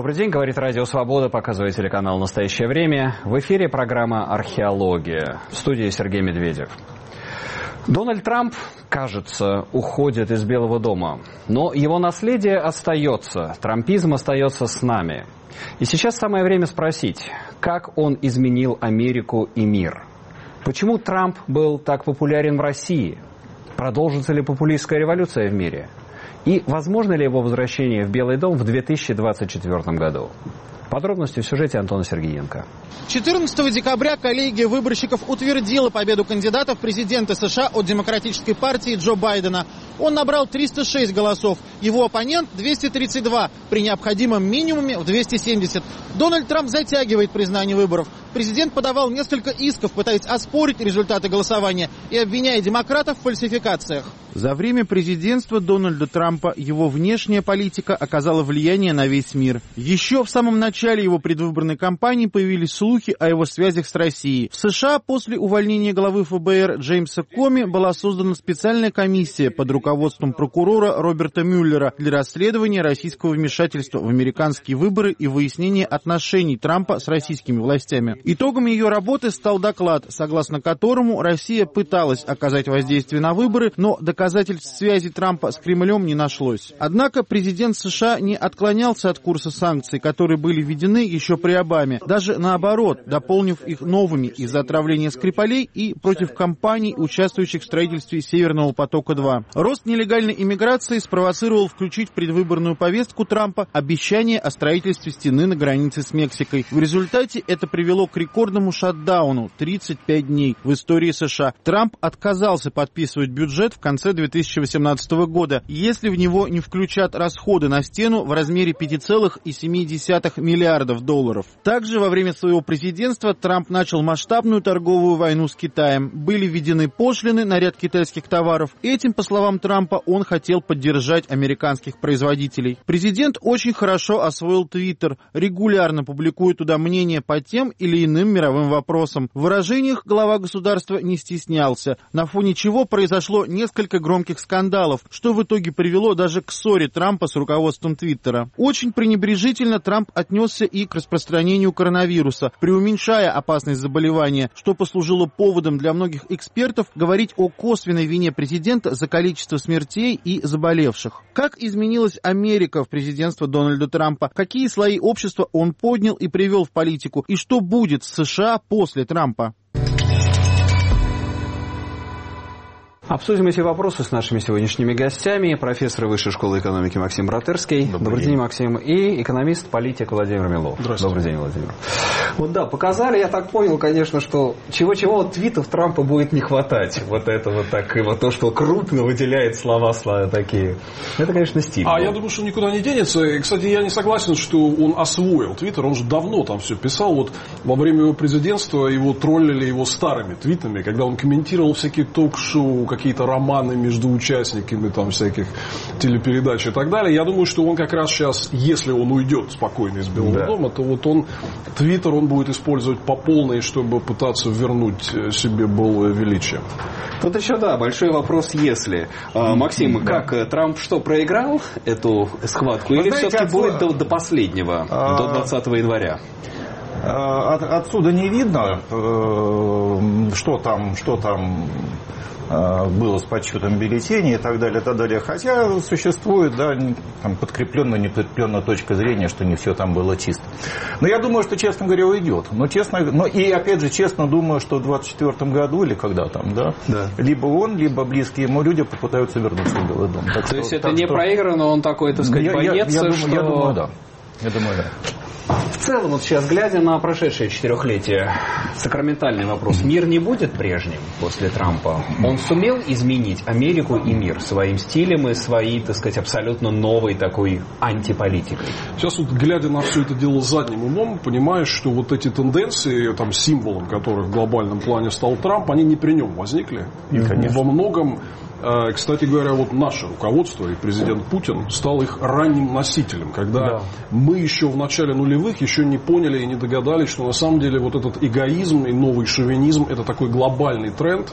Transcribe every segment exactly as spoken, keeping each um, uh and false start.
Добрый день, говорит Радио Свобода, показывает телеканал «Настоящее время». В эфире программа «Археология». В студии Сергей Медведев. Дональд Трамп, кажется, уходит из Белого дома. Но его наследие остается. Трампизм остается с нами. И сейчас самое время спросить, как он изменил Америку и мир? Почему Трамп был так популярен в России? Продолжится ли популистская революция в мире? И возможно ли его возвращение в Белый дом в две тысячи двадцать четвёртом году? Подробности в сюжете Антона Сергеенко. четырнадцатого декабря коллегия выборщиков утвердила победу кандидата в президенты США от Демократической партии Джо Байдена. Он набрал триста шесть голосов, его оппонент двести тридцать два, при необходимом минимуме в двести семьдесят. Дональд Трамп затягивает признание выборов. Президент подавал несколько исков, пытаясь оспорить результаты голосования и обвиняя демократов в фальсификациях. За время президентства Дональда Трампа его внешняя политика оказала влияние на весь мир. Еще в самом начале его предвыборной кампании появились слухи о его связях с Россией. В США после увольнения главы эф бэ эр Джеймса Коми была создана специальная комиссия под руководством прокурора Роберта Мюллера для расследования российского вмешательства в американские выборы и выяснения отношений Трампа с российскими властями. Итогом ее работы стал доклад, согласно которому Россия пыталась оказать воздействие на выборы, но доказательств связи Трампа с Кремлем не нашлось. Однако президент США не отклонялся от курса санкций, которые были введены еще при Обаме. Даже наоборот, дополнив их новыми из-за отравления Скрипалей и против компаний, участвующих в строительстве Северного потока-два. Рост нелегальной иммиграции спровоцировал включить в предвыборную повестку Трампа обещание о строительстве стены на границе с Мексикой. В результате это привело к рекордному шатдауну – тридцать пять дней в истории США. Трамп отказался подписывать бюджет в конце две тысячи восемнадцатого года, если в него не включат расходы на стену в размере пять целых семь десятых миллиардов долларов. Также во время своего президентства Трамп начал масштабную торговую войну с Китаем. Были введены пошлины на ряд китайских товаров. Этим, по словам Трампа, он хотел поддержать американских производителей. Президент очень хорошо освоил Твиттер, регулярно публикует туда мнения по тем или иным мировым вопросам. В выражениях глава государства не стеснялся, на фоне чего произошло несколько громких скандалов, что в итоге привело даже к ссоре Трампа с руководством Твиттера. Очень пренебрежительно Трамп отнесся и к распространению коронавируса, преуменьшая опасность заболевания, что послужило поводом для многих экспертов говорить о косвенной вине президента за количество смертей и заболевших. Как изменилась Америка в президентство Дональда Трампа? Какие слои общества он поднял и привел в политику? И что будет с США после Трампа? Обсудим эти вопросы с нашими сегодняшними гостями. Профессор Высшей школы экономики Максим Братерский. Добрый, Добрый день. день, Максим. И экономист, политик Владимир Милов. Здравствуйте. Добрый день, Владимир. Вот да, показали, я так понял, конечно, что чего-чего твитов Трампа будет не хватать. Вот это вот так, и вот то, что крупно выделяет слова, слова такие. Это, конечно, стиль. А я думаю, что никуда не денется. И, кстати, я не согласен, что он освоил Твиттер. Он же давно там все писал. Вот во время его президентства его троллили его старыми твитами, когда он комментировал всякие ток-шоу, какие-то романы между участниками там всяких телепередач и так далее. Я думаю, что он как раз сейчас, если он уйдет спокойно из Белого да. дома, то вот он Твиттер он будет использовать по полной, чтобы пытаться вернуть себе былое величие. Тут еще, да, большой вопрос, если. А, Максим, да. как Трамп что, проиграл эту схватку? Вы или знаете, все-таки отсюда... будет до, до последнего, а... до двадцатого января? От, отсюда не видно, что там, что там было с подсчетом бюллетеней и так далее, и так далее. Хотя существует, да, там, подкрепленная, неподкрепленная точка зрения, что не все там было чисто. Но я думаю, что, честно говоря, уйдет. Но, честно, но и, опять же, честно думаю, что в двадцать четвёртом году или когда там, да, да. либо он, либо близкие ему люди попытаются вернуться в Белый дом. Так То что, есть это так не что... проиграно, он такой, так сказать, я, боец, я, я, думаю, что... я думаю, да. Я думаю, да. В целом, вот сейчас, глядя на прошедшее четырехлетие, сакраментальный вопрос. Мир не будет прежним после Трампа? Он сумел изменить Америку и мир своим стилем и своей, так сказать, абсолютно новой такой антиполитикой? Сейчас вот, глядя на все это дело задним умом, понимаешь, что вот эти тенденции, там, символом которых в глобальном плане стал Трамп, они не при нем возникли. И mm-hmm. во многом... Кстати говоря, вот наше руководство и президент Путин стал их ранним носителем, когда да. мы еще в начале нулевых еще не поняли и не догадались, что на самом деле вот этот эгоизм и новый шовинизм — это такой глобальный тренд,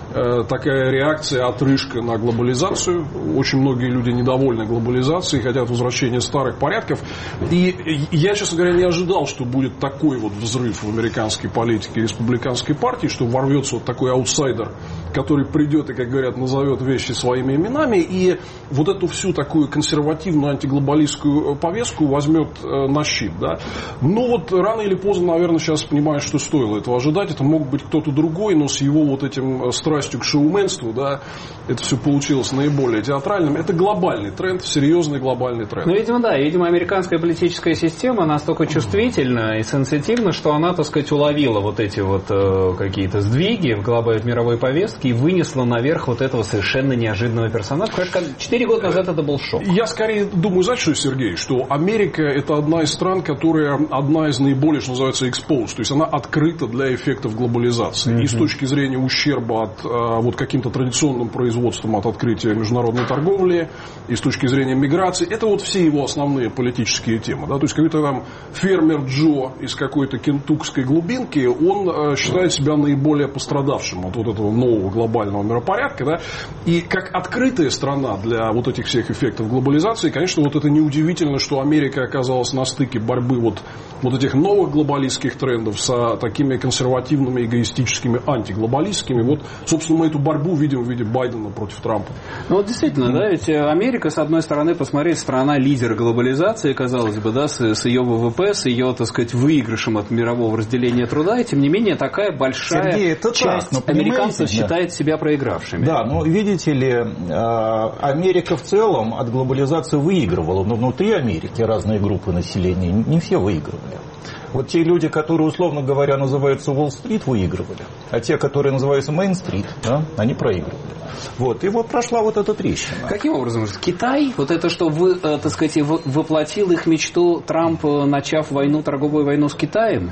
такая реакция, отрыжка на глобализацию. Очень многие люди недовольны глобализацией, хотят возвращения старых порядков. И я, честно говоря, не ожидал, что будет такой вот взрыв в американской политике республиканской партии, что ворвется вот такой аутсайдер, который придет и, как говорят, назовет вещи своими именами, и вот эту всю такую консервативную антиглобалистскую повестку возьмет на щит. Да? Но вот рано или поздно, наверное, сейчас понимаю, что стоило этого ожидать. Это мог быть кто-то другой, но с его вот этим страстью к шоуменству, да, это все получилось наиболее театральным. Это глобальный тренд, серьезный глобальный тренд. Ну, видимо, да. Видимо, американская политическая система настолько чувствительна и сенситивна, что она, так сказать, уловила вот эти вот э, какие-то сдвиги в глобальной мировой повестке и вынесла наверх вот этого совершенно неожиданного персонажа. Конечно, четыре года назад это был шок. Я скорее думаю, знаете что, Сергей, что Америка это одна из стран, которая одна из наиболее, что называется, exposed. То есть она открыта для эффектов глобализации. Mm-hmm. И с точки зрения ущерба от вот каким-то традиционным производством от открытия международной торговли, и с точки зрения миграции, это вот все его основные политические темы. Да? То есть какой-то там фермер Джо из какой-то кентукской глубинки, он считает себя наиболее пострадавшим от вот этого нового глобального миропорядка. Да? И как открытая страна для вот этих всех эффектов глобализации, конечно, вот это неудивительно, что Америка оказалась на стыке борьбы вот, вот этих новых глобалистских трендов с такими консервативными, эгоистическими, антиглобалистскими. Вот, собственно, мы эту борьбу видим в виде Байдена против Трампа. Ну вот действительно, mm. да, ведь Америка, с одной стороны, посмотреть, страна лидер глобализации, казалось бы, да, с, с ее ВВП, с ее, так сказать, выигрышем от мирового разделения труда, и тем не менее такая большая Сергей, это часть так, американцев считает себя проигравшими. Да, но видите ли, Америка в целом от глобализации выигрывала, но внутри Америки разные группы населения не все выигрывали. Вот те люди, которые, условно говоря, называются Уолл-стрит, выигрывали, а те, которые называются Мейн-стрит, да, они проигрывали. Вот. И вот прошла вот эта трещина. Каким образом? Китай, вот это, что вы, так сказать, воплотил их мечту Трамп, начав войну, торговую войну с Китаем?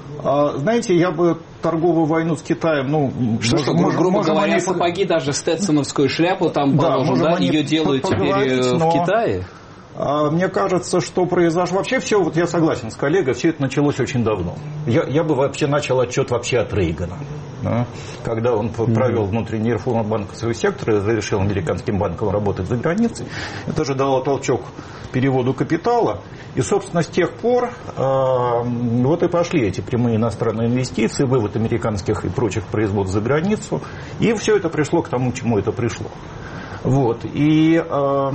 Знаете, я бы торговую войну с Китаем, ну, что, что можем, грубо можем говоря, они... сапоги, даже стетсоновскую шляпу там да, положим, да, ее делают теперь в но... Китае? Мне кажется, что произошло... Вообще все, вот я согласен с коллегой, все это началось очень давно. Я, я бы вообще начал отчет вообще от Рейгана. Да? Когда он провел внутренние реформы банковского сектора и разрешил американским банкам работать за границей, это же дало толчок переводу капитала. И, собственно, с тех пор э, вот и пошли эти прямые иностранные инвестиции, вывод американских и прочих производств за границу. И все это пришло к тому, к чему это пришло. Вот. И... Э,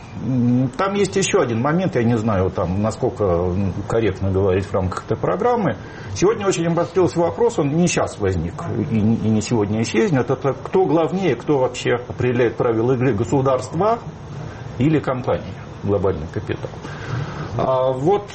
Там есть еще один момент, я не знаю, там, насколько корректно говорить в рамках этой программы. Сегодня очень обострился вопрос, он не сейчас возник и не сегодня исчезнет. Это кто главнее, кто вообще определяет правила игры, государства или компании, глобальный капитал. А вот,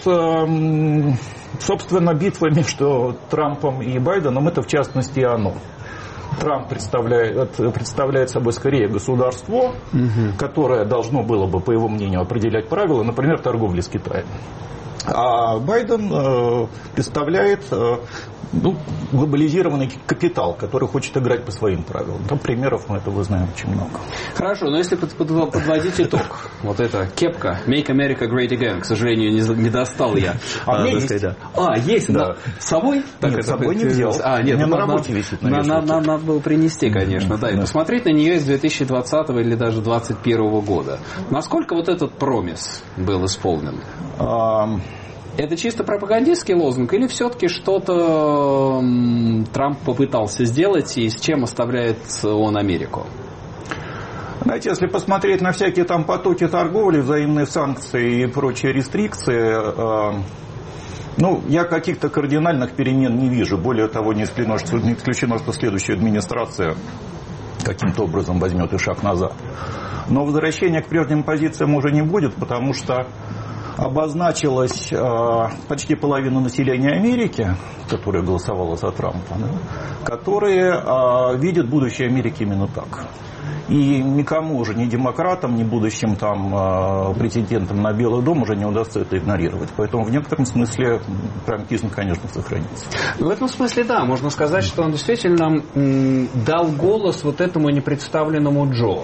собственно, битва между Трампом и Байденом, это в частности оно. Трамп представляет, представляет собой скорее государство, угу. которое должно было бы, по его мнению, определять правила, например, торговли с Китаем. А Байден э, представляет э, ну, глобализированный капитал, который хочет играть по своим правилам. Там примеров мы этого знаем очень много. Хорошо, но если под, под, подводить итог, вот эта кепка Make America Great Again, к сожалению, не, не достал я. А, а есть. Сказать, да. А, есть, да. С собой? Так, нет, с собой не взял. А, нет, у меня на работе висит. Надо, надо, надо было принести, конечно, да, и да. посмотреть на нее из две тысячи двадцатого или даже две тысячи двадцать первого года. Насколько вот этот промис был исполнен? А... Это чисто пропагандистский лозунг или все-таки что-то Трамп попытался сделать и с чем оставляет он Америку? Знаете, если посмотреть на всякие там потоки торговли, взаимные санкции и прочие рестрикции, э, ну, я каких-то кардинальных перемен не вижу. Более того, не исключено, что, не исключено, что следующая администрация каким-то образом возьмет и шаг назад. Но возвращения к прежним позициям уже не будет, потому что обозначилась э, почти половина населения Америки, которая голосовала за Трампа, да, которые э, видят будущее Америки именно так. И никому уже, ни демократам, ни будущим там, э, претендентам на Белый дом уже не удастся это игнорировать. Поэтому в некотором смысле трампизм, конечно, сохранится. В этом смысле, да, можно сказать, что он действительно м, дал голос вот этому непредставленному Джо.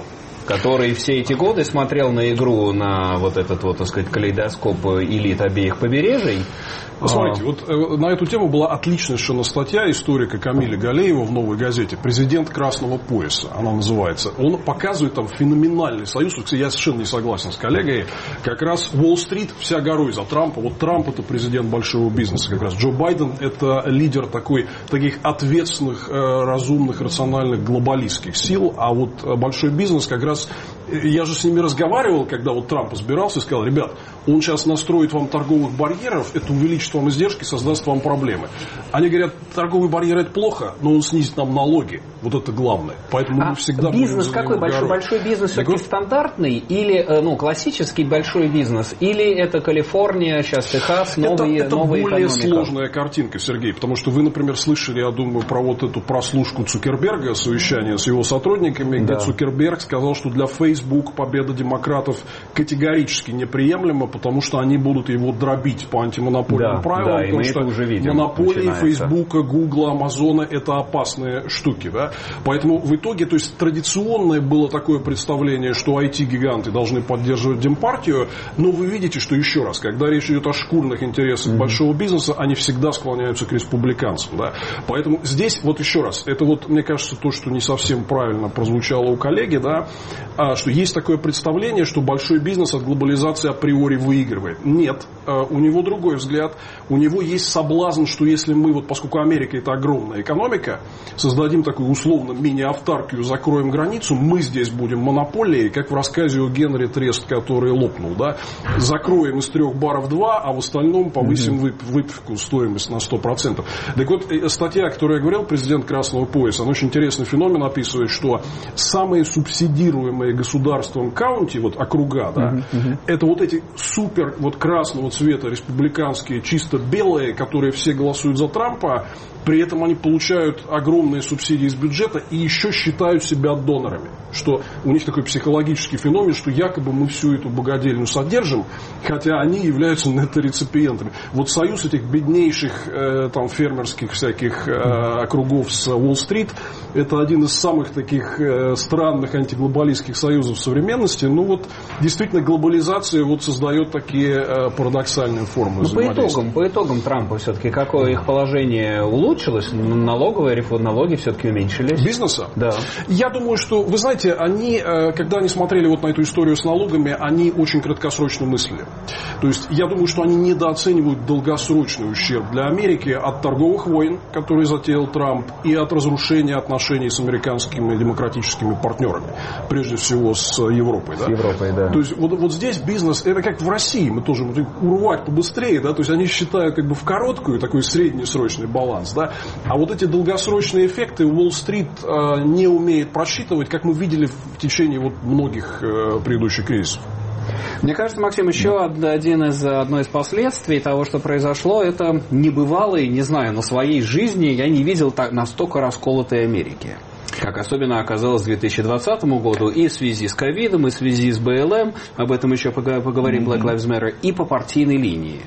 который все эти годы смотрел на игру, на вот этот вот, так сказать, калейдоскоп элит обеих побережий. Смотрите, а... вот на эту тему была отличная совершенно статья историка Камиля Галеева в «Новой газете». «Президент Красного пояса» она называется. Он показывает там феноменальный союз. Я совершенно не согласен с коллегой. Как раз Уолл-стрит вся горой за Трампа. Вот Трамп — это президент большого бизнеса. Как раз Джо Байден — это лидер такой, таких ответственных, разумных, рациональных, глобалистских сил. А вот большой бизнес как раз... Я же с ними разговаривал, когда вот Трамп избирался, и сказал: ребят, он сейчас настроит вам торговых барьеров, это увеличит вам издержки, создаст вам проблемы. Они говорят, торговые барьеры — это плохо, но он снизит нам налоги. Вот это главное. Поэтому а мы всегда... Бизнес какой? Большой, большой бизнес все-таки вот... стандартный? Или ну, классический большой бизнес? Или это Калифорния, сейчас Техас, новые Это, это новые более экономика? Сложная картинка, Сергей. Потому что вы, например, слышали, я думаю, про вот эту прослушку Цукерберга, совещание с его сотрудниками, да. где Цукерберг сказал, что для Facebook победа демократов категорически неприемлема, потому что они будут его дробить по антимонопольным да, правилам. Да, потому что уже видим, монополии Фейсбука, Гугла, Амазона — это опасные штуки. Да? Поэтому в итоге, то есть традиционное было такое представление, что ай ти-гиганты должны поддерживать Демпартию, но вы видите, что еще раз, когда речь идет о шкурных интересах mm-hmm. большого бизнеса, они всегда склоняются к республиканцам. Да? Поэтому здесь, вот еще раз, это вот, мне кажется, то, что не совсем правильно прозвучало у коллеги, да, что есть такое представление, что большой бизнес от глобализации априори выигрывает. Нет, у него другой взгляд. У него есть соблазн, что если мы, вот поскольку Америка — это огромная экономика, создадим такую условно мини-автаркию, закроем границу, мы здесь будем монополией, как в рассказе о Генри Трест, который лопнул. Да? Закроем из трех баров два, а в остальном повысим mm-hmm. выпивку, стоимость на сто процентов. Так вот, статья, о которой я говорил, президент Красного пояса, она очень интересный феномен описывает, что самые субсидируемые государством каунти, вот округа, да, uh-huh, uh-huh. это вот эти супер вот красного цвета республиканские, чисто белые, которые все голосуют за Трампа, при этом они получают огромные субсидии из бюджета и еще считают себя донорами. Что у них такой психологический феномен, что якобы мы всю эту богадельню содержим, хотя они являются неттореципиентами. Вот союз этих беднейших э, там, фермерских всяких э, округов с Уолл-стрит — это один из самых таких э, странных антиглобалистских союзов современности. Ну вот действительно глобализация вот создает такие э, парадоксальные формы ну, взаимодействия. По итогам, по итогам Трампа все-таки какое их положение улучшилось? Налоговые реформы, налоги все-таки уменьшились. Бизнеса? Да. Я думаю, что, вы знаете, они, когда они смотрели вот на эту историю с налогами, они очень краткосрочно мыслили. То есть я думаю, что они недооценивают долгосрочный ущерб для Америки от торговых войн, которые затеял Трамп, и от разрушения отношений с американскими демократическими партнерами. Прежде всего с Европой. Да? С Европой, да. То есть вот, вот здесь бизнес, это как в России, мы тоже урвать побыстрее, да, то есть они считают как бы в короткую такой среднесрочный баланс, да, а вот эти долгосрочные эффекты Уолл-стрит э, не умеет просчитывать, как мы видели в течение вот многих э, предыдущих кризисов. Мне кажется, Максим, еще один из, одно из последствий того, что произошло, это небывалый, не знаю, на своей жизни я не видел так, настолько расколотой Америки. Как особенно оказалось к две тысячи двадцатому году и в связи с ковидом, и в связи с БЛМ, об этом еще поговорим, Black Lives Matter, и по партийной линии.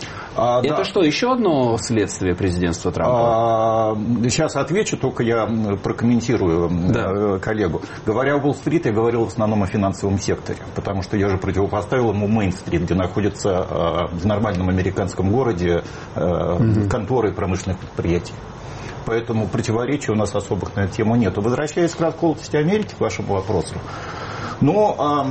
А, это да. Что, еще одно следствие президентства Трампа? А, сейчас отвечу, только я прокомментирую да. коллегу. Говоря о Уолл-стрит, я говорил в основном о финансовом секторе, потому что я же противопоставил ему Мейн-стрит, где находятся в нормальном американском городе угу. конторы промышленных предприятий. Поэтому противоречий у нас особых на эту тему нет. Возвращаясь к расколотости Америки, к вашему вопросу, но а,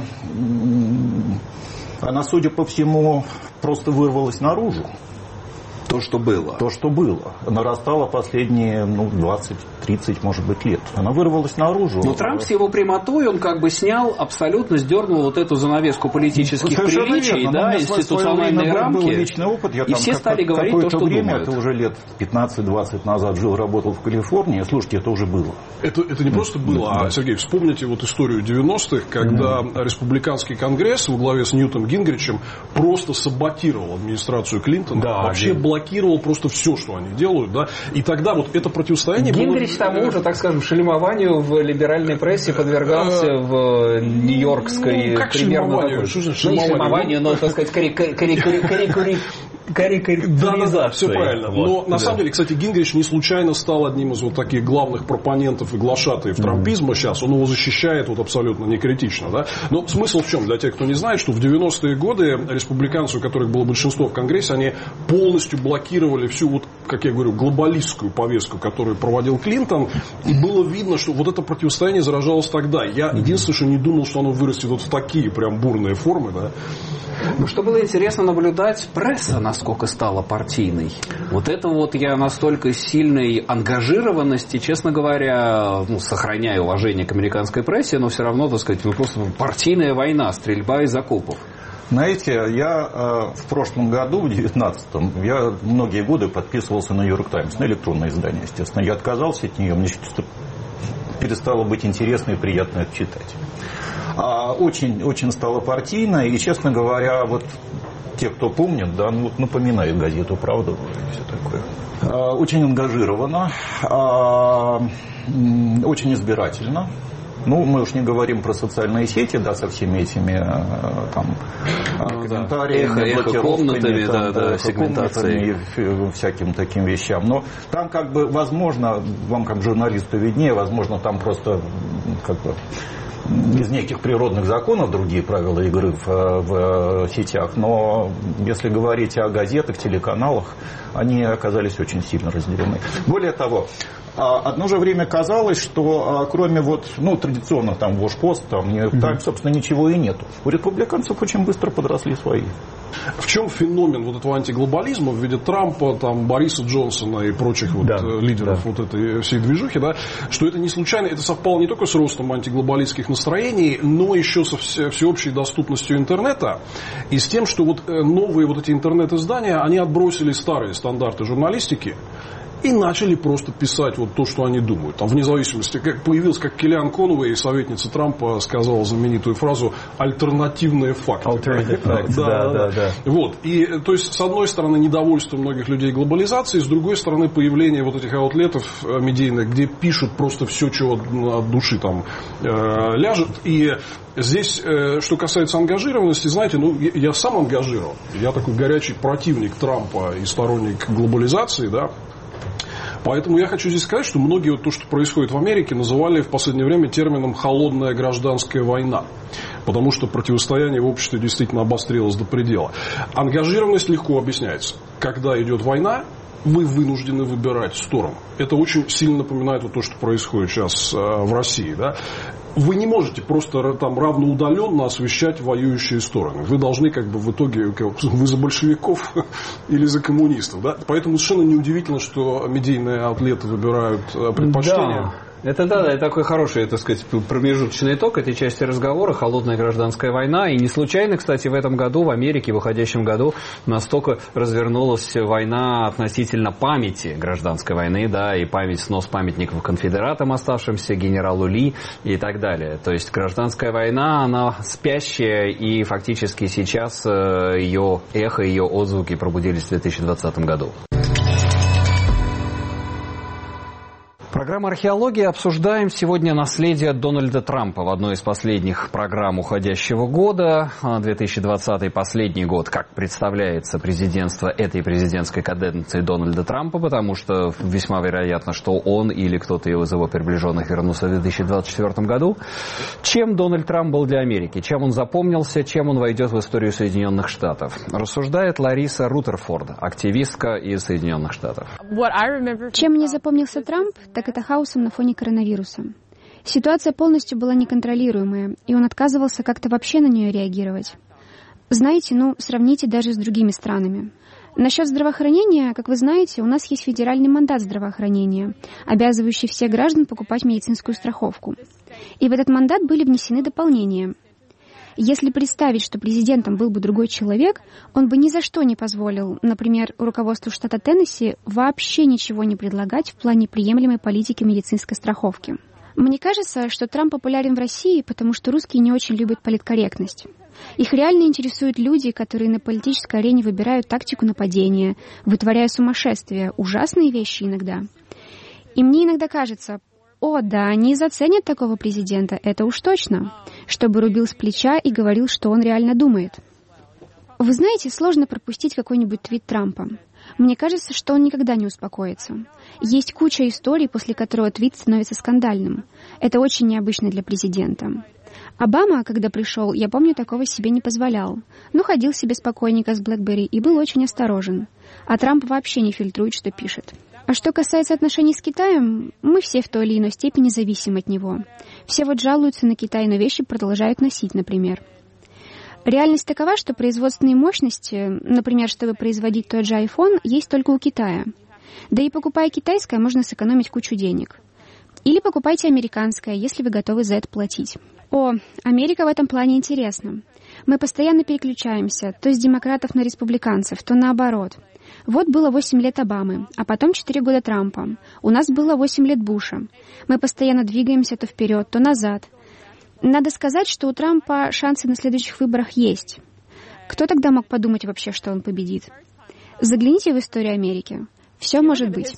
она, судя по всему, просто вырвалась наружу. То, что было. То, что было. Нарастало последние ну, двадцать-тридцать, может быть, лет. Она вырвалась наружу. Но Трамп с его прямотой, он как бы снял, абсолютно сдернул вот эту занавеску политических Совершенно приличий, верно. да, институциональные рамки. Был личный опыт. Я и там все как, стали говорить то, что время, думают. Это уже лет пятнадцать-двадцать назад жил, работал в Калифорнии. Слушайте, это уже было. Это, это не просто было, да. а, Сергей, вспомните вот историю девяностых, когда mm. республиканский конгресс во главе с Ньютом Гингричем просто саботировал администрацию Клинтона. Да, вообще да. блокировал просто все, что они делают, да, и тогда вот это противостояние Гингрич было... тому же, так скажем, шельмованию в либеральной прессе подвергался в нью-йоркской ну, как примерно шельмованию? Такой. Ну, не шельмованию, но, так сказать, карикатуризацией. Да, да, да, все правильно. Вот, Но на да. самом деле, кстати, Гингрич не случайно стал одним из вот таких главных пропонентов и глашатаев mm-hmm. трампизма сейчас. Он его защищает вот абсолютно некритично. Да? Но смысл в чем? Для тех, кто не знает, что в девяностые годы республиканцы, у которых было большинство в Конгрессе, они полностью блокировали всю, вот, как я говорю, глобалистскую повестку, которую проводил Клинтон. И было видно, что вот это противостояние заражалось тогда. Я единственное, что не думал, что оно вырастет вот в такие прям бурные формы. Да? Ну, что было интересно наблюдать, пресса насколько стала партийной. Вот это вот я настолько сильной ангажированности, честно говоря, ну, сохраняя уважение к американской прессе, но все равно, так сказать, ну, просто партийная война, стрельба из окопов. Знаете, я э, в прошлом году, в девятнадцатом, я многие годы подписывался на «Нью-Йорк Таймс», на электронное издание, естественно. Я отказался от нее, мне перестало быть интересно и приятно это читать. Очень, очень стало партийно, и, честно говоря, вот те, кто помнит, да, ну, напоминают газету «Правда» и все такое. Очень ангажировано, очень избирательно. Ну, мы уж не говорим про социальные сети, да, со всеми этими там, ну, комментариями, да. блокировками, да, да, сегментацией и всяким таким вещам. Но там как бы, возможно, вам как журналисту виднее, возможно, там просто как бы из неких природных законов другие правила игры в, в сетях, но если говорить о газетах, телеканалах, они оказались очень сильно разделены. Более того, одно же время казалось, что кроме вот, ну, традиционно там Washpost, там, mm-hmm. там, собственно, ничего и нету. У республиканцев очень быстро подросли свои. В чем феномен вот этого антиглобализма в виде Трампа, там, Бориса Джонсона и прочих вот, да, лидеров да. вот этой всей движухи, да, что это не случайно, это совпало не только с ростом антиглобалистских настроений, но еще со всеобщей доступностью интернета и с тем, что вот новые вот эти интернет-издания, они отбросили старые стандарты журналистики и начали просто писать вот то, что они думают. Там, вне зависимости, как появился, как Келлиан Конуэй, советница Трампа, сказала знаменитую фразу «альтернативные факты». Alternative facts, да, да, да, да. Вот. И, то есть, с одной стороны, недовольство многих людей глобализацией, с другой стороны, появление вот этих аутлетов медийных, где пишут просто все, что от души там э, ляжет. И здесь, э, что касается ангажированности, знаете, ну, я, я сам ангажирован. Я такой горячий противник Трампа и сторонник глобализации, да. Поэтому я хочу здесь сказать, что многие вот то, что происходит в Америке, называли в последнее время термином «холодная гражданская война». Потому что противостояние в обществе действительно обострилось до предела. Ангажированность легко объясняется. Когда идет война, вы вынуждены выбирать сторону. Это очень сильно напоминает вот то, что происходит сейчас в России. Да? Вы не можете просто там равноудаленно освещать воюющие стороны. Вы должны как бы в итоге, вы за большевиков или за коммунистов. Да? Поэтому совершенно неудивительно, что медийные аутлеты выбирают предпочтения. Да. Это да, это такой хороший, так сказать, промежуточный итог этой части разговора, холодная гражданская война. И не случайно, кстати, в этом году, в Америке, в уходящем году, настолько развернулась война относительно памяти гражданской войны, да, и память, снос памятников конфедератам, оставшимся, генералу Ли и так далее. То есть гражданская война, она спящая, и фактически сейчас ее эхо, ее отзвуки пробудились в две тысячи двадцатом году. Программа «Археология». Обсуждаем сегодня наследие Дональда Трампа в одной из последних программ уходящего года. две тысячи двадцатый последний год, как представляется президентство этой президентской каденции Дональда Трампа, потому что весьма вероятно, что он или кто-то из его приближенных вернулся в две тысячи двадцать четвёртом году. Чем Дональд Трамп был для Америки? Чем он запомнился? Чем он войдет в историю Соединенных Штатов? Рассуждает Лариса Рутерфорд, активистка из Соединенных Штатов. Чем мне запомнился Трамп, так это хаосом на фоне коронавируса. Ситуация полностью была неконтролируемая, и он отказывался как-то вообще на нее реагировать. Знаете, ну, сравните даже с другими странами. Насчет здравоохранения, как вы знаете, у нас есть федеральный мандат здравоохранения, обязывающий всех граждан покупать медицинскую страховку. И в этот мандат были внесены дополнения. Если представить, что президентом был бы другой человек, он бы ни за что не позволил, например, руководству штата Теннесси вообще ничего не предлагать в плане приемлемой политики медицинской страховки. Мне кажется, что Трамп популярен в России, потому что русские не очень любят политкорректность. Их реально интересуют люди, которые на политической арене выбирают тактику нападения, вытворяя сумасшествие, ужасные вещи иногда. И мне иногда кажется... О, да, они заценят такого президента, это уж точно, чтобы рубил с плеча и говорил, что он реально думает. Вы знаете, сложно пропустить какой-нибудь твит Трампа. Мне кажется, что он никогда не успокоится. Есть куча историй, после которого твит становится скандальным. Это очень необычно для президента. Обама, когда пришел, я помню, такого себе не позволял. Но ходил себе спокойненько с BlackBerry и был очень осторожен. А Трамп вообще не фильтрует, что пишет. А что касается отношений с Китаем, мы все в той или иной степени зависим от него. Все вот жалуются на Китай, но вещи продолжают носить, например. Реальность такова, что производственные мощности, например, чтобы производить тот же iPhone, есть только у Китая. Да и покупая китайское, можно сэкономить кучу денег. Или покупайте американское, если вы готовы за это платить. О, Америка в этом плане интересна. Мы постоянно переключаемся, то с демократов на республиканцев, то наоборот. Вот было восемь лет Обамы, а потом четыре года Трампа. У нас было восемь лет Буша. Мы постоянно двигаемся то вперед, то назад. Надо сказать, что у Трампа шансы на следующих выборах есть. Кто тогда мог подумать вообще, что он победит? Загляните в историю Америки. Все может быть.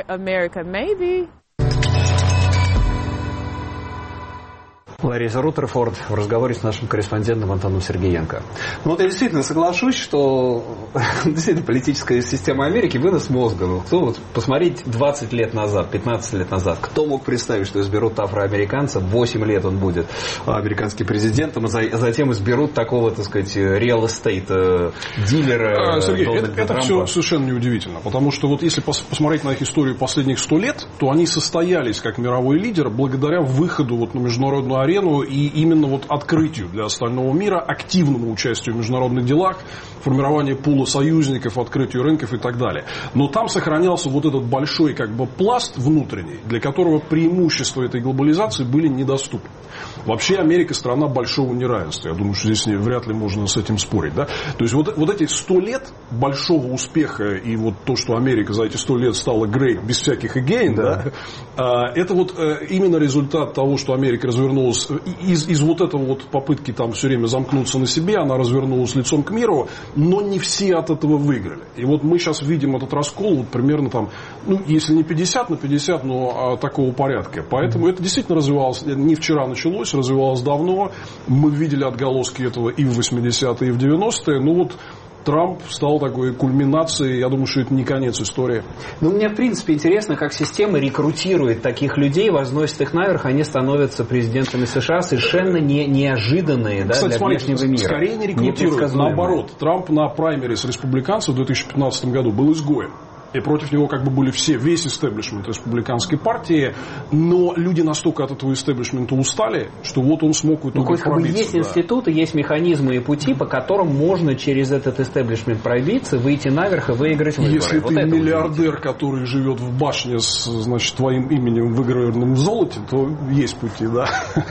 Лариса Руттерфорд в разговоре с нашим корреспондентом Антоном Сергеенко. Ну вот я действительно соглашусь, что действительно политическая система Америки вынос мозга. Ну, кто вот посмотреть двадцать лет назад, пятнадцать лет назад, кто мог представить, что изберут афроамериканца, восемь лет он будет американским президентом, а затем изберут такого, так сказать, real estate дилера а, Сергей, Дональда это, это Трампа. все совершенно неудивительно, потому что вот если посмотреть на их историю последних сто лет, то они состоялись как мировой лидер благодаря выходу вот на международную арену и именно вот открытию для остального мира, активному участию в международных делах, формированию пула союзников, открытию рынков и так далее. Но там сохранялся вот этот большой как бы пласт внутренний, для которого преимущества этой глобализации были недоступны. Вообще Америка страна большого неравенства. Я думаю, что здесь вряд ли можно с этим спорить. Да? То есть вот, вот эти сто лет большого успеха и вот то, что Америка за эти сто лет стала great без всяких again, да. Да, это вот именно результат того, что Америка развернулась из, из вот этого вот попытки там все время замкнуться на себе, она развернулась лицом к миру, но не все от этого выиграли. И вот мы сейчас видим этот раскол вот примерно там, ну, если не пятьдесят на пятьдесят, но а, такого порядка. Поэтому mm-hmm. это действительно развивалось, не вчера началось, развивалось давно. Мы видели отголоски этого и в восьмидесятые, и в девяностые. Ну вот Трамп стал такой кульминацией. Я думаю, что это не конец истории. Ну, мне, в принципе, интересно, как система рекрутирует таких людей, возносит их наверх, они становятся президентами США совершенно не, неожиданные, да, Кстати, для смотрите, внешнего мира. Скорее не рекрутируют. Наоборот, Трамп на праймерис республиканцев в две тысячи пятнадцатом году был изгоем. И против него как бы были все, весь истеблишмент республиканской партии, но люди настолько от этого истеблишмента устали, что вот он смог в итоге ну, как бы есть да. институты, есть механизмы и пути, по которым можно через этот истеблишмент пробиться, выйти наверх и выиграть выборы. Если вот ты миллиардер, который живет в башне с, значит, твоим именем выгравированным в золоте, то есть пути, да.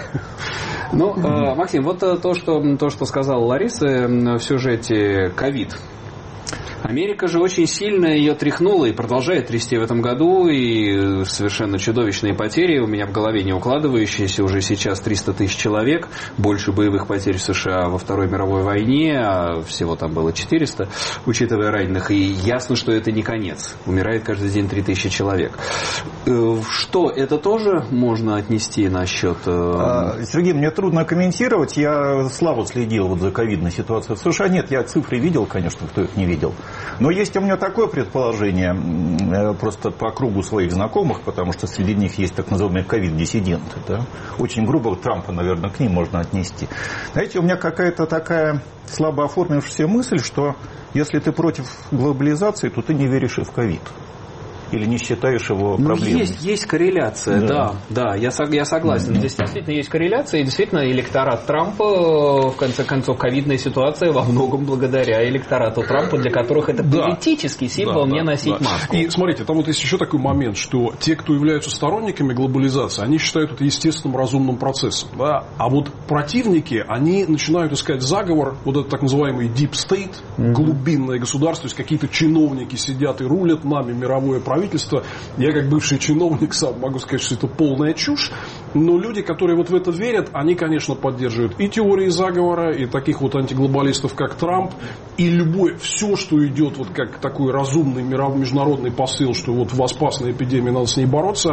Ну, э, Максим, вот то что, то, что сказала Лариса в сюжете «Ковид». Америка же очень сильно ее тряхнула и продолжает трясти в этом году, и совершенно чудовищные потери, у меня в голове не укладывающиеся, уже сейчас триста тысяч человек, больше боевых потерь в США во Второй мировой войне, а всего там было четыреста, учитывая раненых, и ясно, что это не конец, умирает каждый день три тысячи человек. Что, это тоже можно отнести насчет... Сергей, мне трудно комментировать, я слабо следил вот за ковидной ситуацией в США, нет, я цифры видел, конечно, кто их не видел. Но есть у меня такое предположение, просто по кругу своих знакомых, потому что среди них есть так называемые ковид-диссиденты. Да? Очень грубо Трампа, наверное, к ним можно отнести. Знаете, у меня какая-то такая слабо оформившаяся мысль, что если ты против глобализации, то ты не веришь и в ковид. Или не считаешь его проблемой? Ну, есть, есть корреляция, да, да, да я, я согласен. Здесь действительно есть корреляция, и действительно электорат Трампа, в конце концов, ковидная ситуация во многом благодаря электорату Трампа, для которых это да. политический символ да, не да, носить да. маску. И смотрите, там вот есть еще такой момент, что те, кто являются сторонниками глобализации, они считают это естественным разумным процессом. Да? А вот противники, они начинают искать заговор, вот этот так называемый deep state, mm-hmm. глубинное государство, то есть какие-то чиновники сидят и рулят нами, мировое правительство. Я как бывший чиновник сам могу сказать, что это полная чушь. Но люди, которые вот в это верят, они, конечно, поддерживают и теории заговора, и таких вот антиглобалистов, как Трамп, и любое, все, что идет вот как такой разумный международный посыл, что вот у вас опасная эпидемия, надо с ней бороться,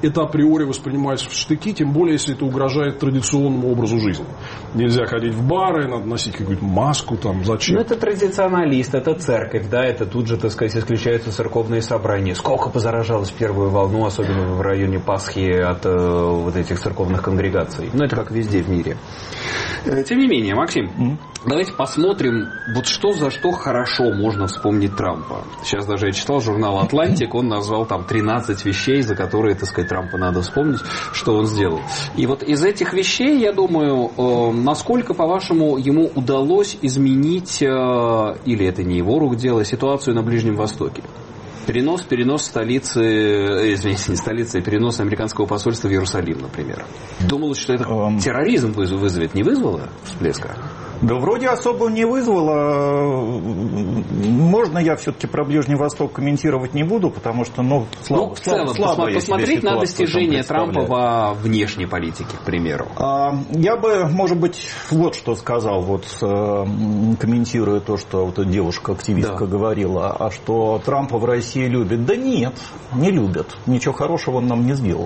это априори воспринимается в штыки, тем более, если это угрожает традиционному образу жизни. Нельзя ходить в бары, надо носить какую-то маску, там, зачем? Ну, это традиционалист, это церковь, да, это тут же, так сказать, исключаются церковные собрания. Сколько позаражалось в первую волну, особенно в районе Пасхи, от э, вот этих церковных конгрегаций. Ну, это как везде в мире. Тем не менее, Максим, mm-hmm. давайте посмотрим, вот что за что хорошо можно вспомнить Трампа. Сейчас даже я читал журнал «Атлантик», он назвал там тринадцать вещей, за которые, так сказать, Трампа надо вспомнить, что он сделал. И вот из этих вещей, я думаю, э, насколько, по-вашему, ему удалось изменить, э, или это не его рук дело, ситуацию на Ближнем Востоке? Перенос, перенос столицы, э, извините, не столицы, а перенос американского посольства в Иерусалим, например. Думалось, что это um, терроризм вызовет, не вызвало всплеска? Да вроде особо не вызвало. Можно я все-таки про Ближний Восток комментировать не буду, потому что, ну, слабо, ну в целом, слабо, посмотреть, посмотреть на достижения Трампа во внешней политике, к примеру. А, я бы, может быть, вот что сказал, вот комментируя то, что вот эта девушка-активистка да. говорила, а что Трампа в России любят. Да нет, не любят. Ничего хорошего он нам не сделал.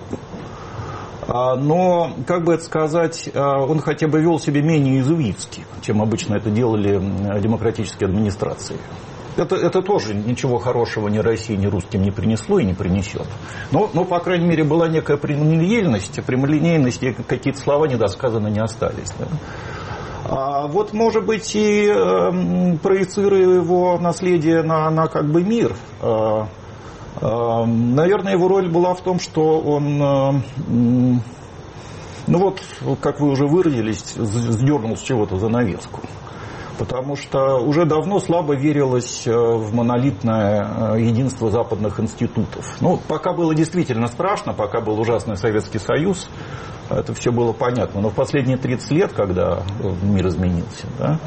Но, как бы это сказать, он хотя бы вел себя менее иезуитски, чем обычно это делали демократические администрации. Это, это тоже ничего хорошего ни России, ни русским не принесло и не принесет. Но, но по крайней мере, была некая прямолинейность, прямолинейность и какие-то слова недосказанно не остались. Да? А вот, может быть, и э, проецируя его наследие на, на как бы мир, э, наверное, его роль была в том, что он, ну вот, как вы уже выразились, сдернул с чего-то занавеску. Потому что уже давно слабо верилось в монолитное единство западных институтов. Ну, пока было действительно страшно, пока был ужасный Советский Союз, это все было понятно. Но в последние тридцать лет, когда мир изменился, да,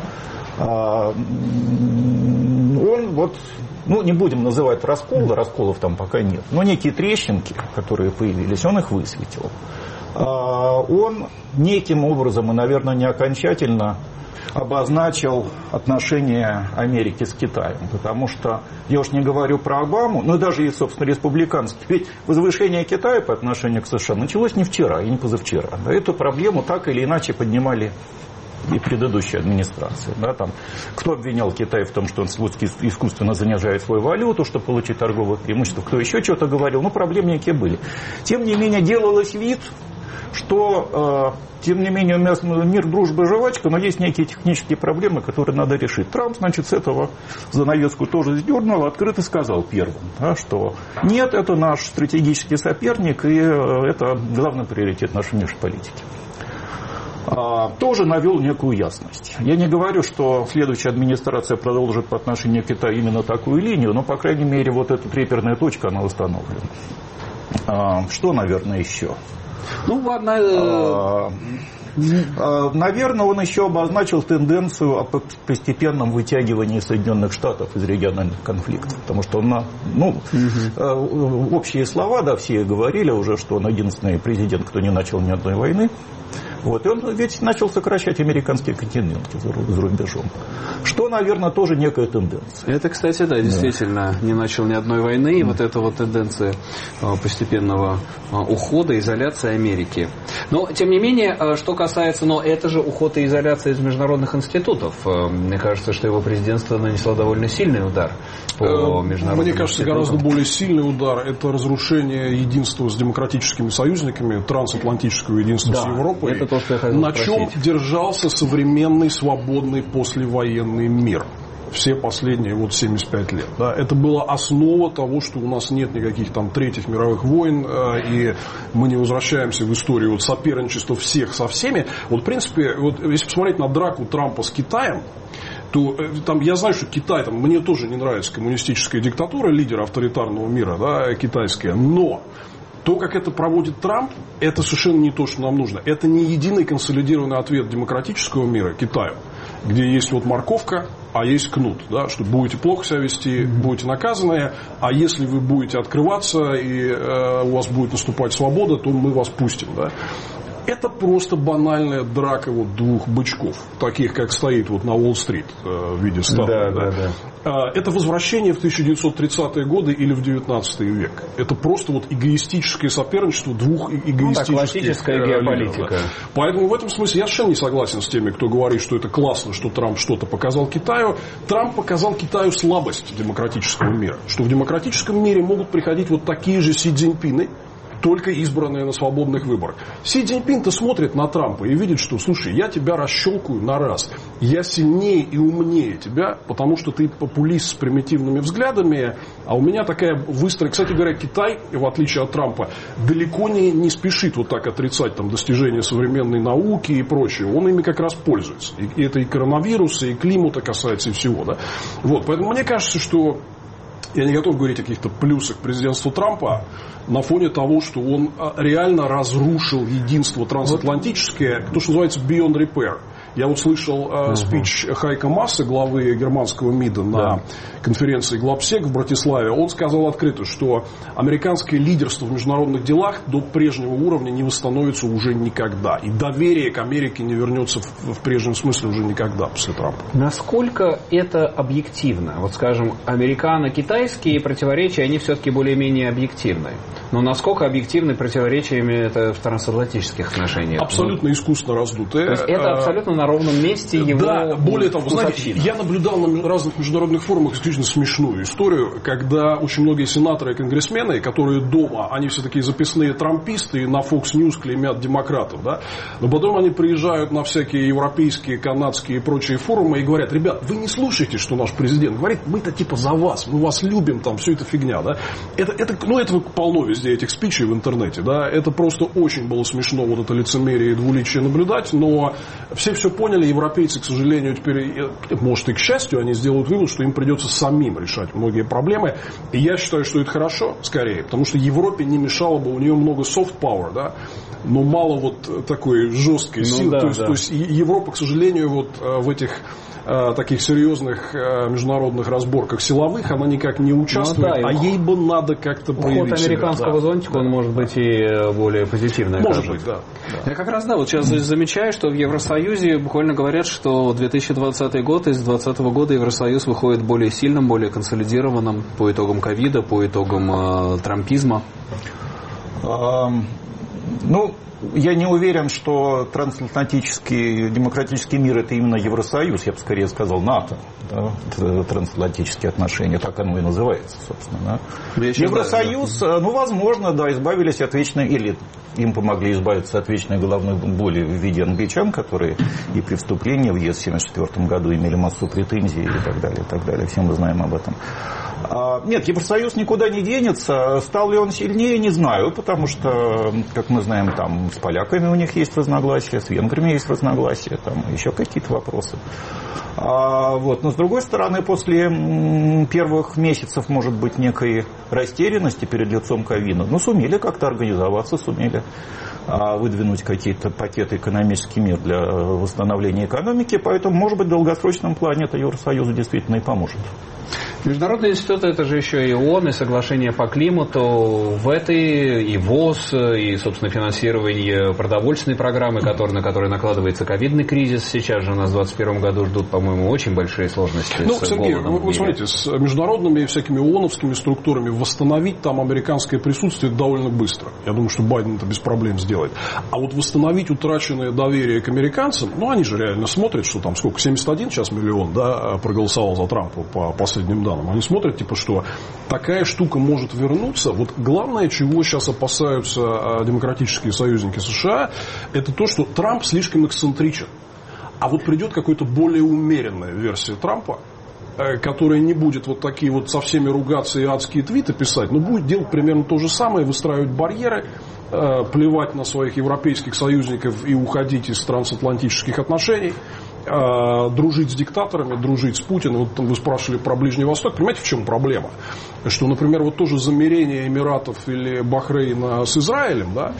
он вот... Ну, не будем называть расколы, расколов там пока нет, но некие трещинки, которые появились, он их высветил. Он неким образом, и, наверное, не окончательно, обозначил отношения Америки с Китаем. Потому что, я уж не говорю про Обаму, но даже и, собственно, республиканских. Ведь возвышение Китая по отношению к США началось не вчера и не позавчера. Эту проблему так или иначе поднимали и предыдущей администрации. Да, там, кто обвинял Китай в том, что он искусственно занижает свою валюту, чтобы получить торговое преимущество, кто еще что-то говорил, ну, проблемы некие были. Тем не менее, делалось вид, что, э, тем не менее, у нас мир, дружба, жвачка, но есть некие технические проблемы, которые надо решить. Трамп, значит, с этого занавеску тоже сдернул, открыто сказал первым, да, что нет, это наш стратегический соперник, и э, это главный приоритет нашей внешней политики. Тоже навел некую ясность. Я не говорю, что следующая администрация продолжит по отношению к Китаю именно такую линию, но, по крайней мере, вот эта реперная точка, она установлена. Что, наверное, еще? Ну, ладно. Наверное, он еще обозначил тенденцию о постепенном вытягивании Соединенных Штатов из региональных конфликтов. Потому что он, ну, угу. общие слова, да, все говорили уже, что он единственный президент, кто не начал ни одной войны. Вот, и он ведь начал сокращать американские континенты за рубежом. Что, наверное, тоже некая тенденция. Это, кстати, да, действительно, да. не начал ни одной войны. И вот эта вот тенденция постепенного ухода, изоляции Америки. Но, тем не менее, что касается... Но это же уход и изоляция из международных институтов. Мне кажется, что его президентство нанесло довольно сильный удар по международным Мне кажется, институтам. Гораздо более сильный удар. Это разрушение единства с демократическими союзниками, трансатлантического единства да, с Европой. Это то, что я хотел на спросить. чем держался современный, свободный послевоенный мир все последние вот семьдесят пять лет. Да, это была основа того, что у нас нет никаких там третьих мировых войн, э, и мы не возвращаемся в историю вот, соперничества всех со всеми. Вот, в принципе, вот, если посмотреть на драку Трампа с Китаем, то там, я знаю, что Китай, там, мне тоже не нравится коммунистическая диктатура, лидер авторитарного мира, да, китайская, но то, как это проводит Трамп, это совершенно не то, что нам нужно. Это не единый консолидированный ответ демократического мира Китаю, где есть вот морковка, а есть кнут, да, что будете плохо себя вести, будете наказаны, а если вы будете открываться и э, у вас будет наступать свобода, то мы вас пустим. Да. Это просто банальная драка вот двух бычков, таких, как стоит вот на Уолл-стрит в виде статуи. Да, да, да. Это возвращение в тысяча девятьсот тридцатые годы или в девятнадцатый век. Это просто вот эгоистическое соперничество двух эгоистических... Ну, да, классическая геополитика. Да. Поэтому в этом смысле я совершенно не согласен с теми, кто говорит, что это классно, что Трамп что-то показал Китаю. Трамп показал Китаю слабость демократического мира. Что в демократическом мире могут приходить вот такие же Си Цзиньпины, только избранные на свободных выборах. Си Цзиньпин-то смотрит на Трампа и видит, что, слушай, я тебя расщелкаю на раз. Я сильнее и умнее тебя, потому что ты популист с примитивными взглядами, а у меня такая выстроена... Кстати говоря, Китай, в отличие от Трампа, далеко не, не спешит вот так отрицать там, достижения современной науки и прочее. Он ими как раз пользуется. И это и коронавируса, и климата касается, и всего. Да? Вот, поэтому мне кажется, что... Я не готов говорить о каких-то плюсах президентства Трампа на фоне того, что он реально разрушил единство трансатлантическое, то, что называется beyond repair. Я вот слышал э, спич Хайка Масса, главы германского МИДа, на да. конференции Глобсек в Братиславе. Он сказал открыто, что американское лидерство в международных делах до прежнего уровня не восстановится уже никогда. И доверие к Америке не вернется в, в прежнем смысле уже никогда после Трампа. Насколько это объективно? Вот, скажем, американо-китайские противоречия, они все-таки более-менее объективны. Но насколько объективны противоречиями это в трансатлантических отношениях? Абсолютно искусственно раздутые. То есть это абсолютно на ровном месте его... Да, более того, знаете, я наблюдал на разных международных форумах исключительно смешную историю, когда очень многие сенаторы и конгрессмены, которые дома, они все такие записные трамписты и на Fox News клеймят демократов, да, но потом они приезжают на всякие европейские, канадские и прочие форумы и говорят: ребят, вы не слушаете, что наш президент говорит, мы-то типа за вас, мы вас любим, там, все это фигня, да. Это, это, ну, это полно везде этих спичей в интернете, да, это просто очень было смешно, вот это лицемерие и двуличие наблюдать, но все все поняли, европейцы, к сожалению, теперь, может и к счастью, они сделают вывод, что им придется самим решать многие проблемы. И я считаю, что это хорошо, скорее, потому что Европе не мешало бы, у нее много soft power, да, но мало вот такой жесткой силы. Ну, да, то, есть, да. то есть Европа, к сожалению, вот в этих таких серьезных международных разборках силовых, она никак не участвует, ну, да, а ей бы надо как-то проявить уход американского да. зонтика, да. он может быть и более позитивный. Может быть, да. да. Я как раз, да, вот сейчас замечаю, что в Евросоюзе буквально говорят, что две тысячи двадцатый год, из две тысячи двадцатого года Евросоюз выходит более сильным, более консолидированным по итогам ковида, по итогам э, трампизма. Um, ну... Я не уверен, что трансатлантический демократический мир – это именно Евросоюз, я бы скорее сказал НАТО. Да? Трансатлантические отношения, так оно и называется, собственно. Да? Евросоюз, да. ну, возможно, да, избавились от вечной, или им помогли избавиться от вечной головной боли в виде англичан, которые и при вступлении в ЕС в тысяча девятьсот семьдесят четвёртом году имели массу претензий и так далее, и так далее. Все мы знаем об этом. Нет, Евросоюз никуда не денется. Стал ли он сильнее, не знаю, потому что, как мы знаем, там с поляками у них есть разногласия, с венграми есть разногласия, там еще какие-то вопросы. А, вот. Но с другой стороны, после первых месяцев, может быть, некой растерянности перед лицом ковида, ну, сумели как-то организоваться, сумели выдвинуть какие-то пакеты экономический мир для восстановления экономики, поэтому, может быть, в долгосрочном плане это Евросоюзу действительно и поможет. Международные институты, это же еще и ООН, и соглашение по климату, в этой и ВОЗ, и, собственно, финансирование продовольственной программы, который, на которую накладывается ковидный кризис. Сейчас же у нас в двадцать первом году ждут, по-моему, очень большие сложности. Ну, с Сергей, голодом вы, вы смотрите, с международными всякими ООНовскими структурами восстановить там американское присутствие довольно быстро. Я думаю, что Байден это без проблем сделает. А вот восстановить утраченное доверие к американцам, ну, они же реально смотрят, что там сколько, семьдесят один сейчас миллион, да, проголосовал за Трампа по последним данным. Они смотрят, типа, что такая штука может вернуться. Вот главное, чего сейчас опасаются демократические союзники США, это то, что Трамп слишком эксцентричен. А вот придет какая-то более умеренная версия Трампа, которая не будет вот такие вот со всеми ругаться и адские твиты писать, но будет делать примерно то же самое, выстраивать барьеры, плевать на своих европейских союзников и уходить из трансатлантических отношений, дружить с диктаторами, дружить с Путиным. Вот вы спрашивали про Ближний Восток. Понимаете, в чем проблема? Что, например, вот тоже замирение Эмиратов или Бахрейна с Израилем, да,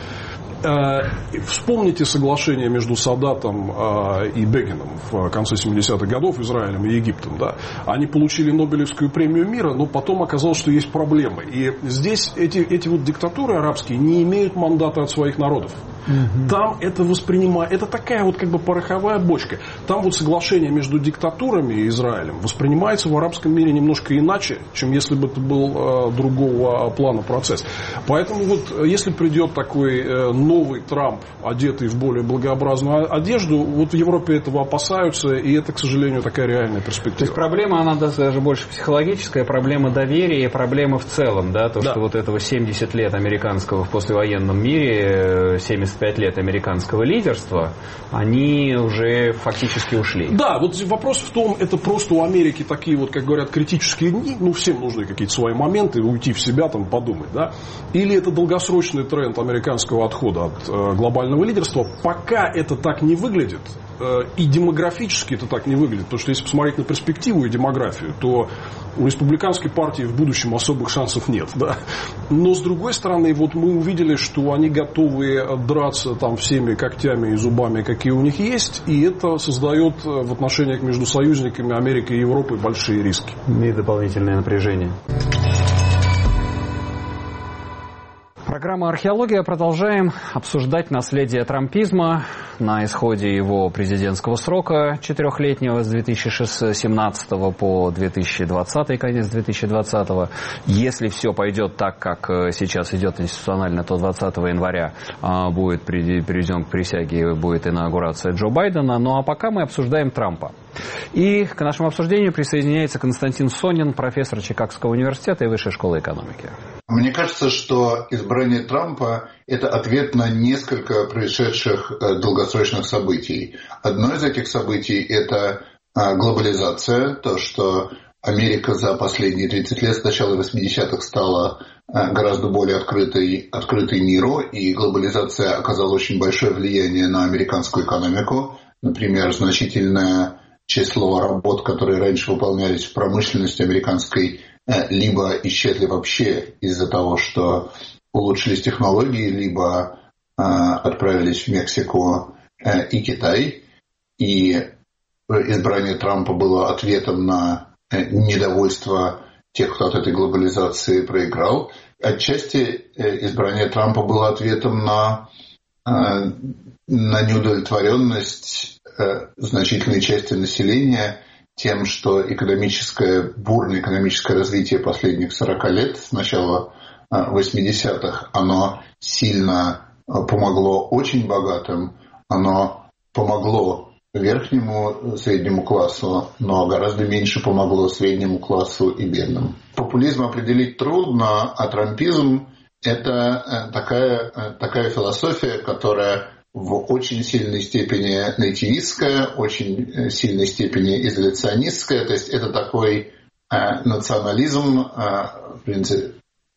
вспомните соглашение между Садатом и Бегином в конце семидесятых годов, Израилем и Египтом. Да? Они получили Нобелевскую премию мира, но потом оказалось, что есть проблемы. И здесь эти, эти вот диктатуры арабские не имеют мандата от своих народов. Угу. Там это воспринимает, это такая вот как бы пороховая бочка. Там вот соглашение между диктатурами и Израилем воспринимается в арабском мире немножко иначе, чем если бы это был э, другого плана процесс. Поэтому вот если придет такой э, новый Трамп, одетый в более благообразную одежду, вот в Европе этого опасаются, и это, к сожалению, такая реальная перспектива. То есть проблема, она даже больше психологическая, проблема доверия и проблема в целом, да, то, да. что вот этого семьдесят лет американского в послевоенном мире, семьдесят пять лет американского лидерства, они уже фактически ушли. Да, вот вопрос в том, это просто у Америки такие вот, как говорят, критические дни, ну, всем нужны какие-то свои моменты, уйти в себя, там, подумать, да, или это долгосрочный тренд американского отхода от э, глобального лидерства, пока это так не выглядит, э, и демографически это так не выглядит, потому что если посмотреть на перспективу и демографию, то у республиканской партии в будущем особых шансов нет, да, но с другой стороны, вот мы увидели, что они готовы драться там всеми когтями и зубами, какие у них есть, и это создает в отношениях между союзниками Америки и Европы большие риски. И дополнительное напряжение. Программа «Археология». Продолжаем обсуждать наследие трампизма на исходе его президентского срока четырехлетнего с две тысячи семнадцатого по две тысячи двадцатый, конец две тысячи двадцатого. Если все пойдет так, как сейчас идет институционально, то двадцатого января будет приведен к присяге, будет инаугурация Джо Байдена. Ну а пока мы обсуждаем Трампа. И к нашему обсуждению присоединяется Константин Сонин, профессор Чикагского университета и Высшей школы экономики. Мне кажется, что избрание Трампа – это ответ на несколько происшедших долгосрочных событий. Одно из этих событий – это глобализация, то, что Америка за последние тридцать лет с начала восьмидесятых стала гораздо более открытой, открытой миру, и глобализация оказала очень большое влияние на американскую экономику. Например, значительное число работ, которые раньше выполнялись в промышленности американской, либо исчезли вообще из-за того, что улучшились технологии, либо э, отправились в Мексику э, и Китай. И избрание Трампа было ответом на э, недовольство тех, кто от этой глобализации проиграл. Отчасти э, избрание Трампа было ответом на, э, на неудовлетворенность э, значительной части населения тем, что экономическое, бурное экономическое развитие последних сорока лет, с начала восьмидесятых, оно сильно помогло очень богатым, оно помогло верхнему среднему классу, но гораздо меньше помогло среднему классу и бедным. Популизм определить трудно, а трампизм – это такая, такая философия, которая в очень сильной степени нейтивистская, очень сильной степени изоляционистская, то есть это такой э, национализм, э, в принципе,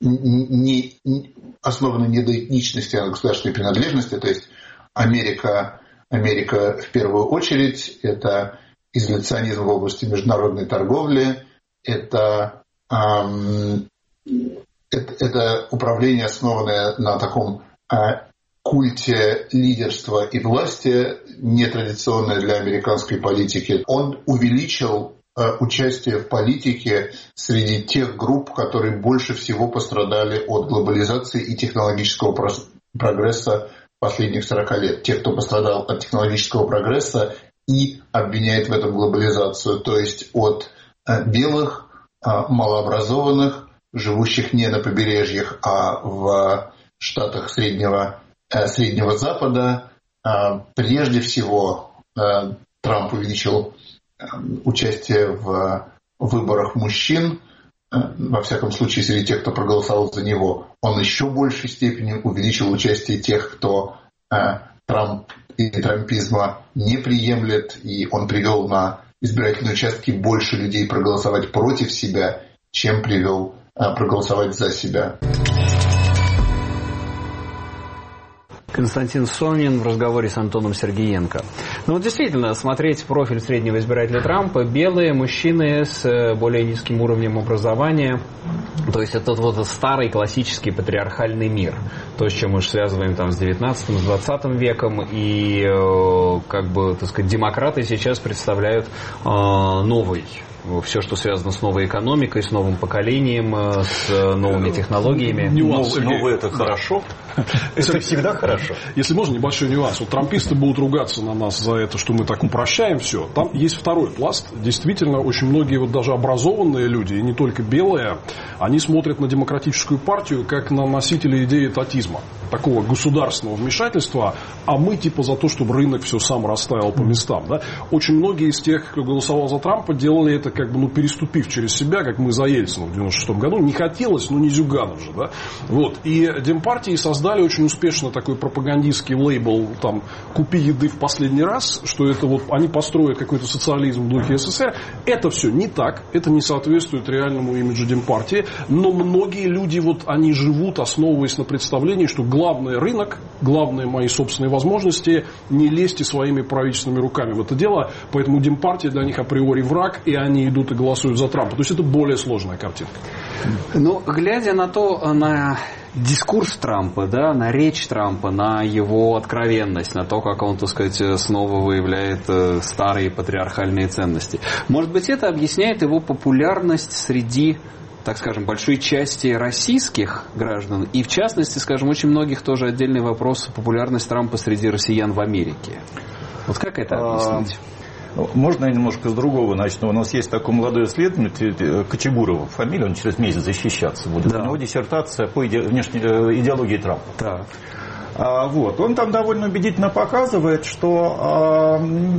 не, не, основанный не на этничности, а на государственной принадлежности, то есть Америка, Америка в первую очередь, это изоляционизм в области международной торговли, это, эм, это, это управление, основанное на таком э, культе лидерства и власти, нетрадиционное для американской политики. Он увеличил э, участие в политике среди тех групп, которые больше всего пострадали от глобализации и технологического прогресса последних сорока лет. Те, кто пострадал от технологического прогресса и обвиняет в этом глобализацию, то есть от э, белых, э, малообразованных, живущих не на побережьях, а в штатах Среднего Среднего Запада. Прежде всего Трамп увеличил участие в выборах мужчин, во всяком случае среди тех, кто проголосовал за него. Он еще в большей степени увеличил участие тех, кто Трамп и трампизма не приемлет, и он привел на избирательные участки больше людей проголосовать против себя, чем привел проголосовать за себя. Константин Сонин в разговоре с Антоном Сергеенко. Ну вот действительно, смотреть профиль среднего избирателя Трампа, белые мужчины с более низким уровнем образования, то есть это вот старый классический патриархальный мир, то, с чем мы связываем там с девятнадцатым, с двадцатым веком, и как бы, так сказать, демократы сейчас представляют новый все, что связано с новой экономикой, с новым поколением, с новыми технологиями. Нюанс, новое это хорошо. Это всегда хорошо. Если можно, небольшой нюанс. Вот трамписты будут ругаться на нас за это, что мы так упрощаем все. Там есть второй пласт. Действительно, очень многие вот даже образованные люди, и не только белые, они смотрят на демократическую партию как на носителей идеи татизма. Такого государственного вмешательства, а мы типа за то, чтобы рынок все сам расставил по местам. Да? Очень многие из тех, кто голосовал за Трампа, делали это как бы, ну, переступив через себя, как мы за Ельцина в девяносто шестом году. Не хотелось, но не Зюганов же. Да? Вот. И демпартии создали очень успешно такой пропагандистский лейбл там, «Купи еды в последний раз», что это вот они построят какой-то социализм в духе СССР. Это все не так, это не соответствует реальному имиджу демпартии, но многие люди, вот, они живут, основываясь на представлении, что главное рынок, главное мои собственные возможности, не лезьте своими правительственными руками в это дело, поэтому демпартия для них априори враг, и они идут и голосуют за Трампа. То есть это более сложная картинка. Но глядя на то, на дискурс Трампа, да, на речь Трампа, на его откровенность, на то, как он, так сказать, снова выявляет старые патриархальные ценности, может быть, это объясняет его популярность среди, так скажем, большой части российских граждан, и в частности, скажем, очень многих тоже отдельный вопрос популярность Трампа среди россиян в Америке. Вот как это объяснить? Можно я немножко с другого начну? У нас есть такой молодой исследователь Кочебуров, фамилия, он через месяц защищаться будет. Да. У него диссертация по иде... внешней идеологии Трампа. Так. А, вот. Он там довольно убедительно показывает, что а,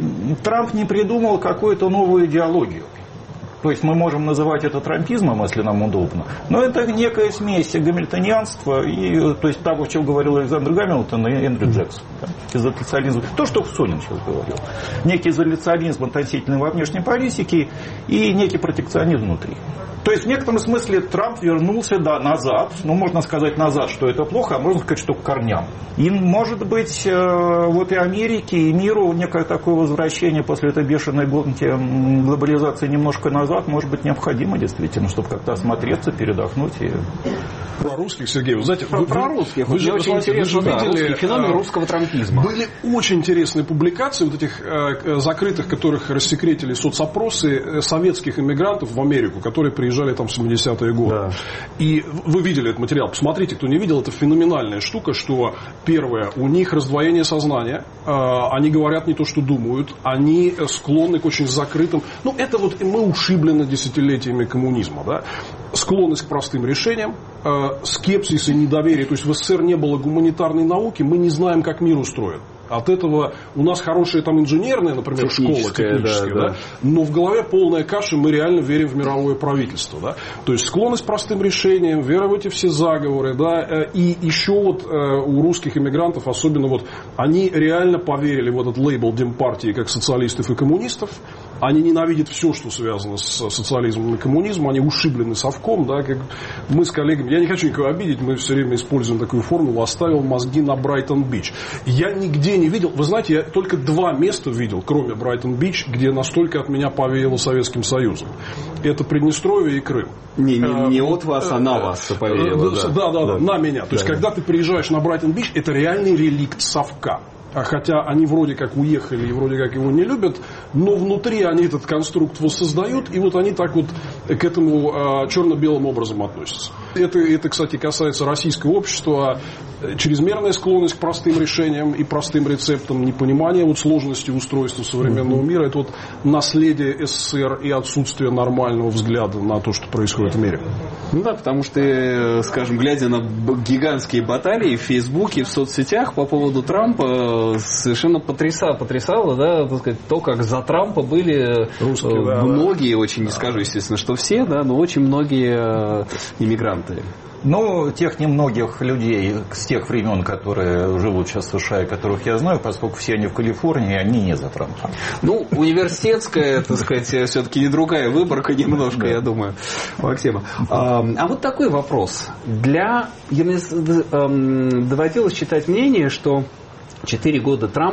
Трамп не придумал какую-то новую идеологию. То есть мы можем называть это трампизмом, если нам удобно. Но это некая смесь гамильтонианства и, то есть того, о чем говорил Александр Гамильтон и Эндрю Джексон. Да? Изоляционизм. То, что Сонин сейчас говорил. Некий изоляционизм относительно во внешней политике и некий протекционизм внутри. То есть в некотором смысле Трамп вернулся, да, назад. Ну, можно сказать назад, что это плохо, а можно сказать, что к корням. И, может быть, вот и Америке, и миру некое такое возвращение после этой бешеной гонки глобализации немножко назад, может быть, необходимо действительно, чтобы как-то осмотреться, передохнуть. И... Про русских, Сергей, вы знаете... Про, вы, про русских. Вы, вы же, очень интересно, вы же да, видели, феномен а, русского трампизма. Были очень интересные публикации, вот этих а, закрытых, которых рассекретили соцопросы советских иммигрантов в Америку, которые приезжали там в семидесятые годы. Да. И вы видели этот материал. Посмотрите, кто не видел, это феноменальная штука, что первое, у них раздвоение сознания, а, они говорят не то, что думают, они склонны к очень закрытым... Ну, это вот мы ушиблены десятилетиями коммунизма, да? Склонность к простым решениям, скепсис и недоверие. То есть в СССР не было гуманитарной науки, мы не знаем, как мир устроен. От этого у нас хорошая там инженерная, например, школа техническая, да, да. Да, но в голове полная каша, мы реально верим в мировое правительство. Да? То есть склонность к простым решениям, вера в эти все заговоры. Да? И еще вот у русских иммигрантов, особенно вот, они реально поверили в этот лейбл демпартии как социалистов и коммунистов. Они ненавидят все, что связано с социализмом и коммунизмом. Они ушиблены совком. Да? Как мы с коллегами, я не хочу никого обидеть, мы все время используем такую формулу, оставил мозги на Брайтон-Бич. Я нигде не видел, вы знаете, я только два места видел, кроме Брайтон-Бич, где настолько от меня повеяло Советским Союзом. Это Приднестровье и Крым. Не, не, не от вас, а на вас повеяло. Да, да, да, да, на меня. То да, есть, да. Когда ты приезжаешь на Брайтон-Бич, это реальный реликт совка. Хотя они вроде как уехали и вроде как его не любят, но внутри они этот конструкт воссоздают, и вот они так вот к этому а, черно-белым образом относятся. Это, это, кстати, касается российского общества. Чрезмерная склонность к простым решениям и простым рецептам, непонимание вот сложности устройства современного mm-hmm. мира, это вот наследие СССР и отсутствие нормального взгляда на то, что происходит в мире. Ну да, потому что, скажем, глядя на гигантские баталии в Фейсбуке, в соцсетях по поводу Трампа, совершенно потрясало, потрясало, да, так сказать, то, как за Трампа были русские, да, многие, да. Очень не скажу, естественно, что все, да, но очень многие иммигранты. Ну, тех немногих людей с тех времен, которые живут сейчас в США и которых я знаю, поскольку все они в Калифорнии, они не за Трампа. Ну, университетская, так сказать, все-таки не другая выборка немножко, я думаю, Максима. А вот такой вопрос. Для... Доводилось читать мнение, что четыре года Трампа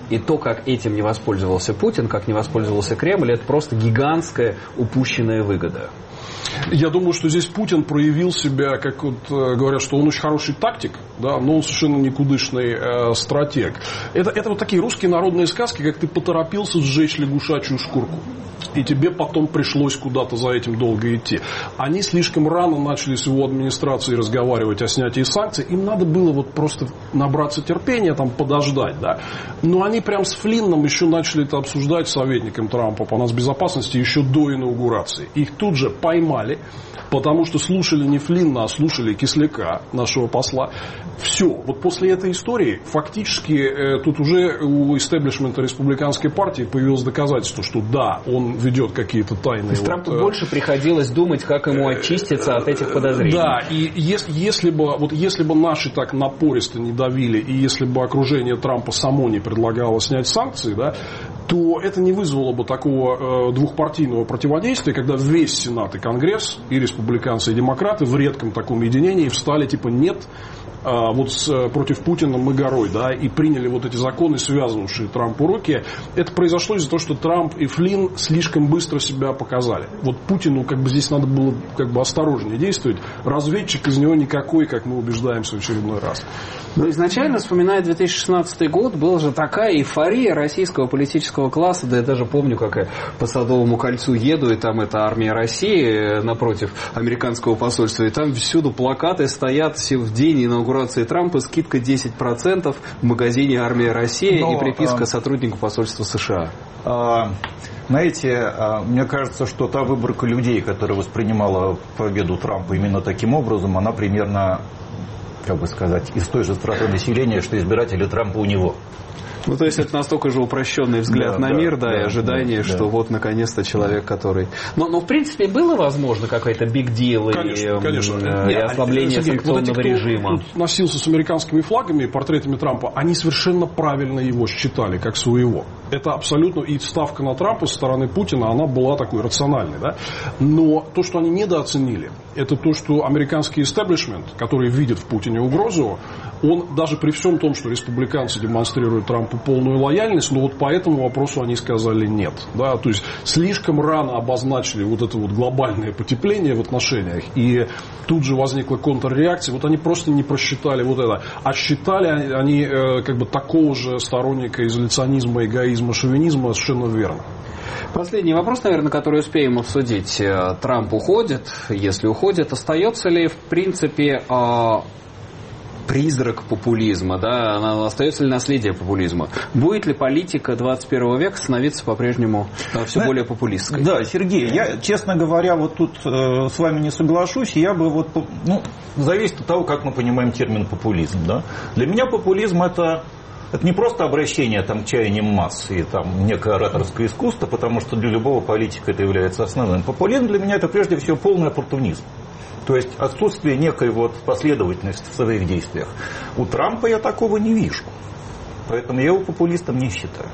И то, как этим не воспользовался Путин, как не воспользовался Кремль, это просто гигантская упущенная выгода. Я думаю, что здесь Путин проявил себя, как вот говорят, что он очень хороший тактик, да, но он совершенно никудышный э, стратег. Это, это вот такие русские народные сказки, как ты поторопился сжечь лягушачью шкурку. И тебе потом пришлось куда-то за этим долго идти. Они слишком рано начали с его администрацией разговаривать о снятии санкций. Им надо было вот просто набраться терпения, там, подождать. Да? Но они прям с Флинном еще начали это обсуждать с советником Трампа по нацбезопасности еще до инаугурации. Их тут же поймали, потому что слушали не Флинна, а слушали Кисляка, нашего посла. Все. Вот после этой истории фактически э, тут уже у истеблишмента республиканской партии появилось доказательство, что да, он ведет какие-то тайные... То есть вот, Трампу э, больше приходилось думать, как ему очиститься от этих подозрений. Да, и если, если, бы, вот если бы наши так напористо не давили, и если бы окружение Трампа само не предлагало снять санкции, да, то это не вызвало бы такого э, двухпартийного противодействия, когда весь Сенат и Конгресс, и республиканцы, и демократы в редком таком единении встали типа нет, э, вот с, против Путина мы горой, да, и приняли вот эти законы, связывавшие Трампу руки. Это произошло из-за того, что Трамп и Флинн слишком быстро себя показали. Вот Путину как бы здесь надо было как бы осторожнее действовать. Разведчик из него никакой, как мы убеждаемся в очередной раз. Но изначально, вспоминая две тысячи шестнадцатый год, была же такая эйфория российского политического класса, да я даже помню, как я по Садовому кольцу еду, и там это армия России напротив американского посольства, и там всюду плакаты стоят, все в день инаугурации Трампа, скидка десять процентов в магазине «Армия России» Но, и приписка а... сотруднику посольства США. А... Знаете, мне кажется, что та выборка людей, которая воспринимала победу Трампа именно таким образом, она примерно, как бы сказать, из той же страты населения, что избиратели Трампа у него. Ну, то есть, это настолько же упрощенный взгляд да, на да, мир, да, да, и ожидание, да, что да. вот, наконец-то, человек, который... Но, но, в принципе, было возможно какой-то big deal конечно, и, конечно. и Нет, ослабление Сергей, санкционного вот эти, режима. Кто носился с американскими флагами и портретами Трампа, они совершенно правильно его считали, как своего. Это абсолютно... И ставка на Трампа со стороны Путина, она была такой рациональной. Да? Но то, что они недооценили, это то, что американский истеблишмент, который видит в Путине угрозу, он даже при всем том, что республиканцы демонстрируют Трампу полную лояльность, но вот по этому вопросу они сказали нет. Да? То есть слишком рано обозначили вот это вот глобальное потепление в отношениях, и тут же возникла контрреакция. Вот они просто не просчитали вот это. А считали они э, как бы такого же сторонника изоляционизма, эгоизма, шовинизма совершенно верно. Последний вопрос, наверное, который успеем обсудить. Трамп уходит, если уходит, остается ли в принципе... Э, призрак популизма, да, остается ли наследие популизма? Будет ли политика двадцать первого века становиться по-прежнему все да, более популистской? Да, Сергей, я, честно говоря, вот тут э, с вами не соглашусь. Я бы вот, ну, зависит от того, как мы понимаем термин популизм, да. Для меня популизм это Это не просто обращение там, к чаяниям масс и там, некое ораторское искусство, потому что для любого политика это является основным. Популизм для меня это прежде всего полный оппортунизм. То есть отсутствие некой вот последовательности в своих действиях. У Трампа я такого не вижу. Поэтому я его популистом не считаю.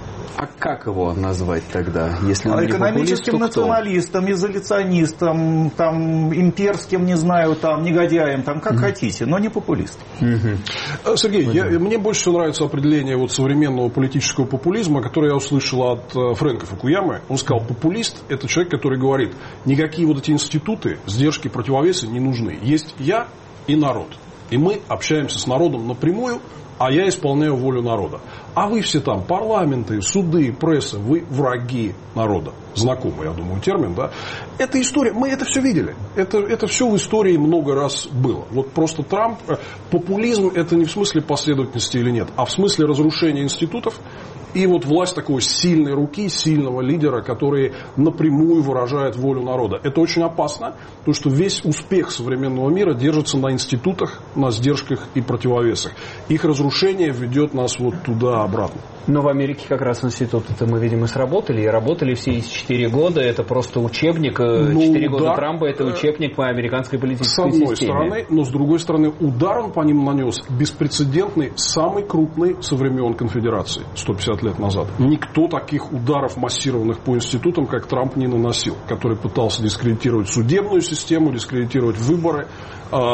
А как его назвать тогда? Если он экономическим не популист, то националистом, изоляционистом, там, имперским, не знаю, там, негодяем, там, как mm-hmm. хотите, но не популист. Mm-hmm. Сергей, я, мне больше всего нравится определение вот современного политического популизма, которое я услышал от Фрэнка Фукуямы. Он сказал, популист – это человек, который говорит, никакие вот эти институты, сдержки, противовесы не нужны. Есть я и народ. И мы общаемся с народом напрямую, а я исполняю волю народа. А вы все там, парламенты, суды, пресса, вы враги народа. Знакомый, я думаю, термин, да? Это история, мы это все видели. Это, это все в истории много раз было. Вот просто Трамп, популизм это не в смысле последовательности или нет, а в смысле разрушения институтов. И вот власть такой сильной руки, сильного лидера, который напрямую выражает волю народа. Это очень опасно, потому что весь успех современного мира держится на институтах, на сдержках и противовесах. Их разрушение ведет нас вот туда-обратно. Но в Америке как раз институты-то мы, видимо, сработали. И работали все эти четыре года. Это просто учебник. Четыре ну, года да, Трампа – это учебник по американской политической системе. С одной системе. стороны, но с другой стороны, удар он по ним нанес беспрецедентный, самый крупный со времен конфедерации, сто пятьдесят лет назад. Никто таких ударов массированных по институтам, как Трамп, не наносил. Который пытался дискредитировать судебную систему, дискредитировать выборы,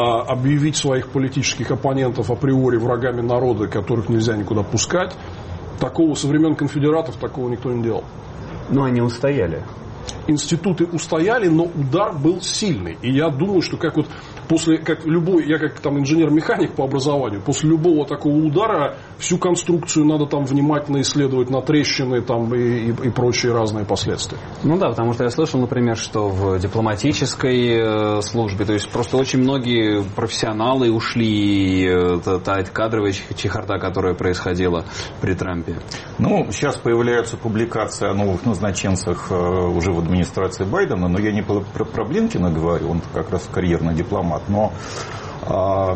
объявить своих политических оппонентов априори врагами народа, которых нельзя никуда пускать. Такого со времен конфедератов такого никто не делал. Но они устояли. Институты устояли, но удар был сильный. И я думаю, что как вот после, как любой, я как там инженер-механик по образованию, после любого такого удара всю конструкцию надо там внимательно исследовать на трещины там, и, и, и прочие разные последствия. Ну да, потому что я слышал, например, что в дипломатической э, службе, то есть просто очень многие профессионалы ушли, э, та кадровая чехарда, которая происходила при Трампе. Ну, сейчас появляются публикации о новых назначенцах э, уже в администрации Байдена, но я не про, про Блинкена говорю, он как раз карьерный дипломат, но а,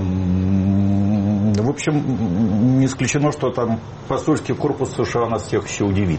в общем, не исключено, что там посольский корпус США нас всех еще удивит.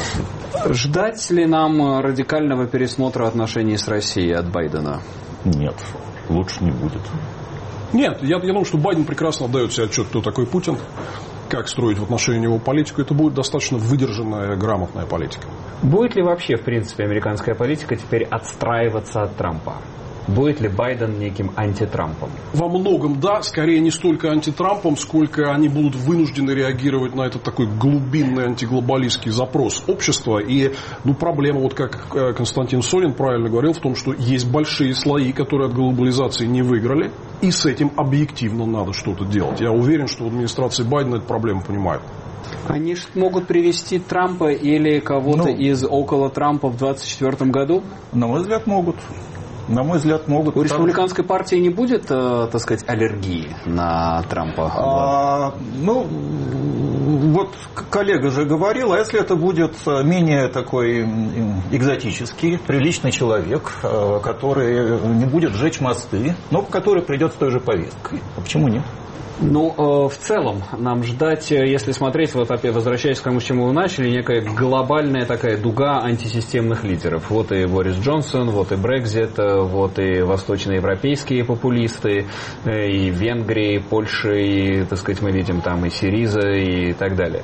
Ждать ли нам радикального пересмотра отношений с Россией от Байдена? Нет, лучше не будет. Нет, я, я думаю, что Байден прекрасно отдает себе отчет, кто такой Путин, как строить в отношении него политику. Это будет достаточно выдержанная, грамотная политика. Будет ли вообще, в принципе, американская политика теперь отстраиваться от Трампа? Будет ли Байден неким антитрампом? Во многом да, скорее не столько антитрампом, сколько они будут вынуждены реагировать на этот такой глубинный антиглобалистский запрос общества. И ну, проблема, вот как Константин Сонин правильно говорил, в том, что есть большие слои, которые от глобализации не выиграли, и с этим объективно надо что-то делать. Я уверен, что в администрации Байдена эту проблему понимают. Они могут привести Трампа или кого-то ну, из около Трампа в двадцать четвёртом году? На мой взгляд, могут. На мой взгляд, могут. У республиканской партии не будет, э, так сказать, аллергии на Трампа? А, ну, вот коллега же говорил, а если это будет менее такой экзотический, приличный человек, который не будет сжечь мосты, но который придет с той же повесткой? А почему нет? Ну, э, в целом, нам ждать, если смотреть, вот опять возвращаясь к тому, с чему вы начали, некая глобальная такая дуга антисистемных лидеров. Вот и Борис Джонсон, вот и Брексит, вот и восточноевропейские популисты, и Венгрии, и Польши, и, так сказать, мы видим там и Сириза, и так далее.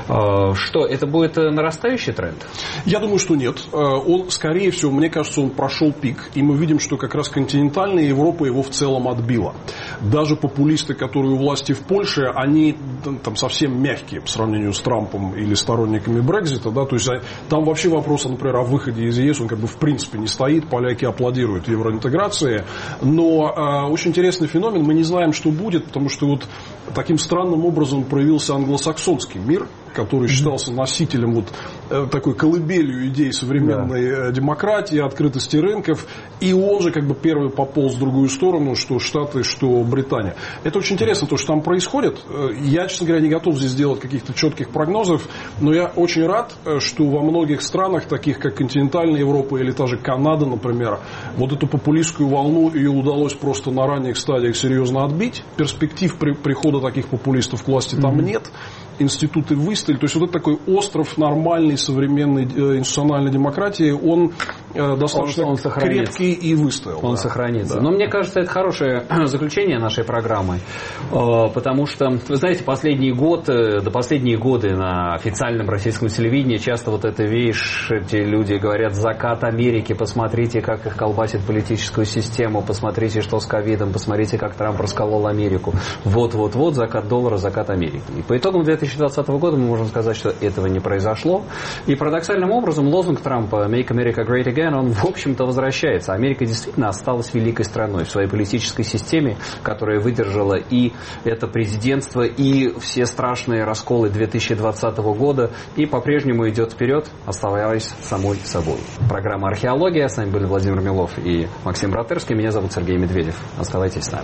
Э, что, это будет нарастающий тренд? Я думаю, что нет. Он, скорее всего, мне кажется, он прошел пик, и мы видим, что как раз континентальная Европа его в целом отбила. Даже популисты, которые власти в Польше, они там совсем мягкие по сравнению с Трампом или сторонниками Брексита, да, то есть там вообще вопрос, например, о выходе из ЕС, он как бы в принципе не стоит, поляки аплодируют евроинтеграции, но э, очень интересный феномен, мы не знаем, что будет, потому что вот таким странным образом проявился англосаксонский мир, который считался носителем вот э, такой колыбелью идей современной да. демократии, открытости рынков, и он же как бы первый пополз в другую сторону, что Штаты, что Британия. Это очень интересно, то, что там происходит. Я, честно говоря, не готов здесь делать каких-то четких прогнозов, но я очень рад, что во многих странах, таких как континентальная Европа или та же Канада, например, вот эту популистскую волну ее удалось просто на ранних стадиях серьезно отбить. Перспектив при, прихода таких популистов к власти там mm-hmm. нет. Институты выстояли. То есть вот этот такой остров нормальной современной э, институциональной демократии, он э, достаточно он, он крепкий и выстоял. Он да. сохранится. Да. Но мне кажется, это хорошее заключение нашей программы, э, потому что, вы знаете, последний год, э, до последние годы на официальном российском телевидении часто вот это, видишь, эти люди говорят: закат Америки, посмотрите, как их колбасит политическую систему, посмотрите, что с ковидом, посмотрите, как Трамп расколол Америку. Вот-вот-вот, закат доллара, закат Америки. И по итогам две тысячи двадцатого года мы можем сказать, что этого не произошло. И парадоксальным образом лозунг Трампа «Make America Great Again», он, в общем-то, возвращается. Америка действительно осталась великой страной в своей политической системе, которая выдержала и это президентство, и все страшные расколы две тысячи двадцатого года, и по-прежнему идет вперед, оставаясь самой собой. Программа «Археология». С вами были Владимир Милов и Максим Братерский. Меня зовут Сергей Медведев. Оставайтесь с нами.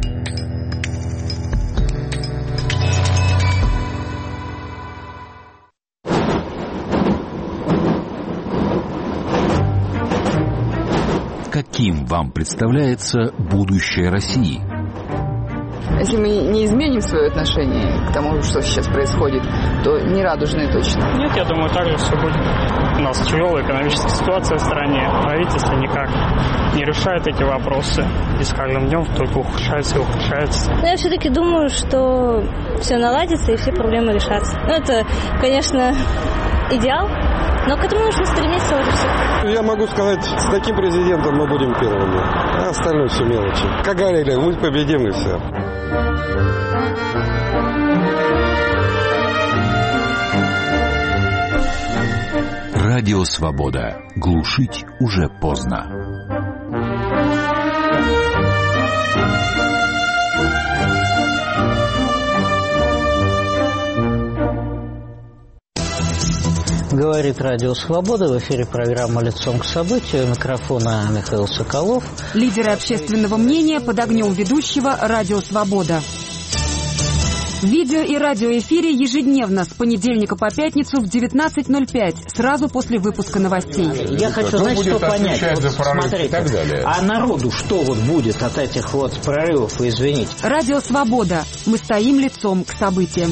Каким вам представляется будущее России? Если мы не изменим свое отношение к тому, что сейчас происходит, то не радужные точно. Нет, я думаю, так же все будет. У нас тяжелая экономическая ситуация в стране. Правительство никак не решает эти вопросы. И с каждым днем только ухудшается и ухудшается. Но я все-таки думаю, что все наладится и все проблемы решатся. Ну, это, конечно, идеал. Но к этому нужно стремиться, вот и все. Я могу сказать, с таким президентом мы будем первыми. А остальное все мелочи. Как говорили, мы победим и все. Радио «Свобода». Глушить уже поздно. Говорит Радио Свобода. В эфире программа «Лицом к событию». У микрофона Михаил Соколов. Лидеры общественного мнения под огнем ведущего Радио Свобода. В видео и радиоэфире ежедневно с понедельника по пятницу в девятнадцать ноль пять, сразу после выпуска новостей. Я хочу, знаете, что понять. Вот, смотрите, так далее. А народу что вот будет от этих вот прорывов, извините? Радио Свобода. Мы стоим лицом к событиям.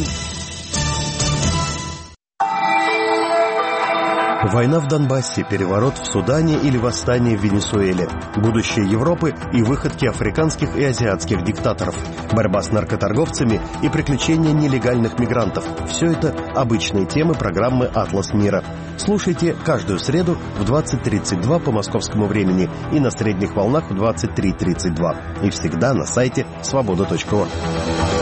Война в Донбассе, переворот в Судане или восстание в Венесуэле, будущее Европы и выходки африканских и азиатских диктаторов, борьба с наркоторговцами и приключения нелегальных мигрантов – все это обычные темы программы «Атлас мира». Слушайте каждую среду в двадцать тридцать два по московскому времени и на средних волнах в двадцать три тридцать два. И всегда на сайте свобода точка орг.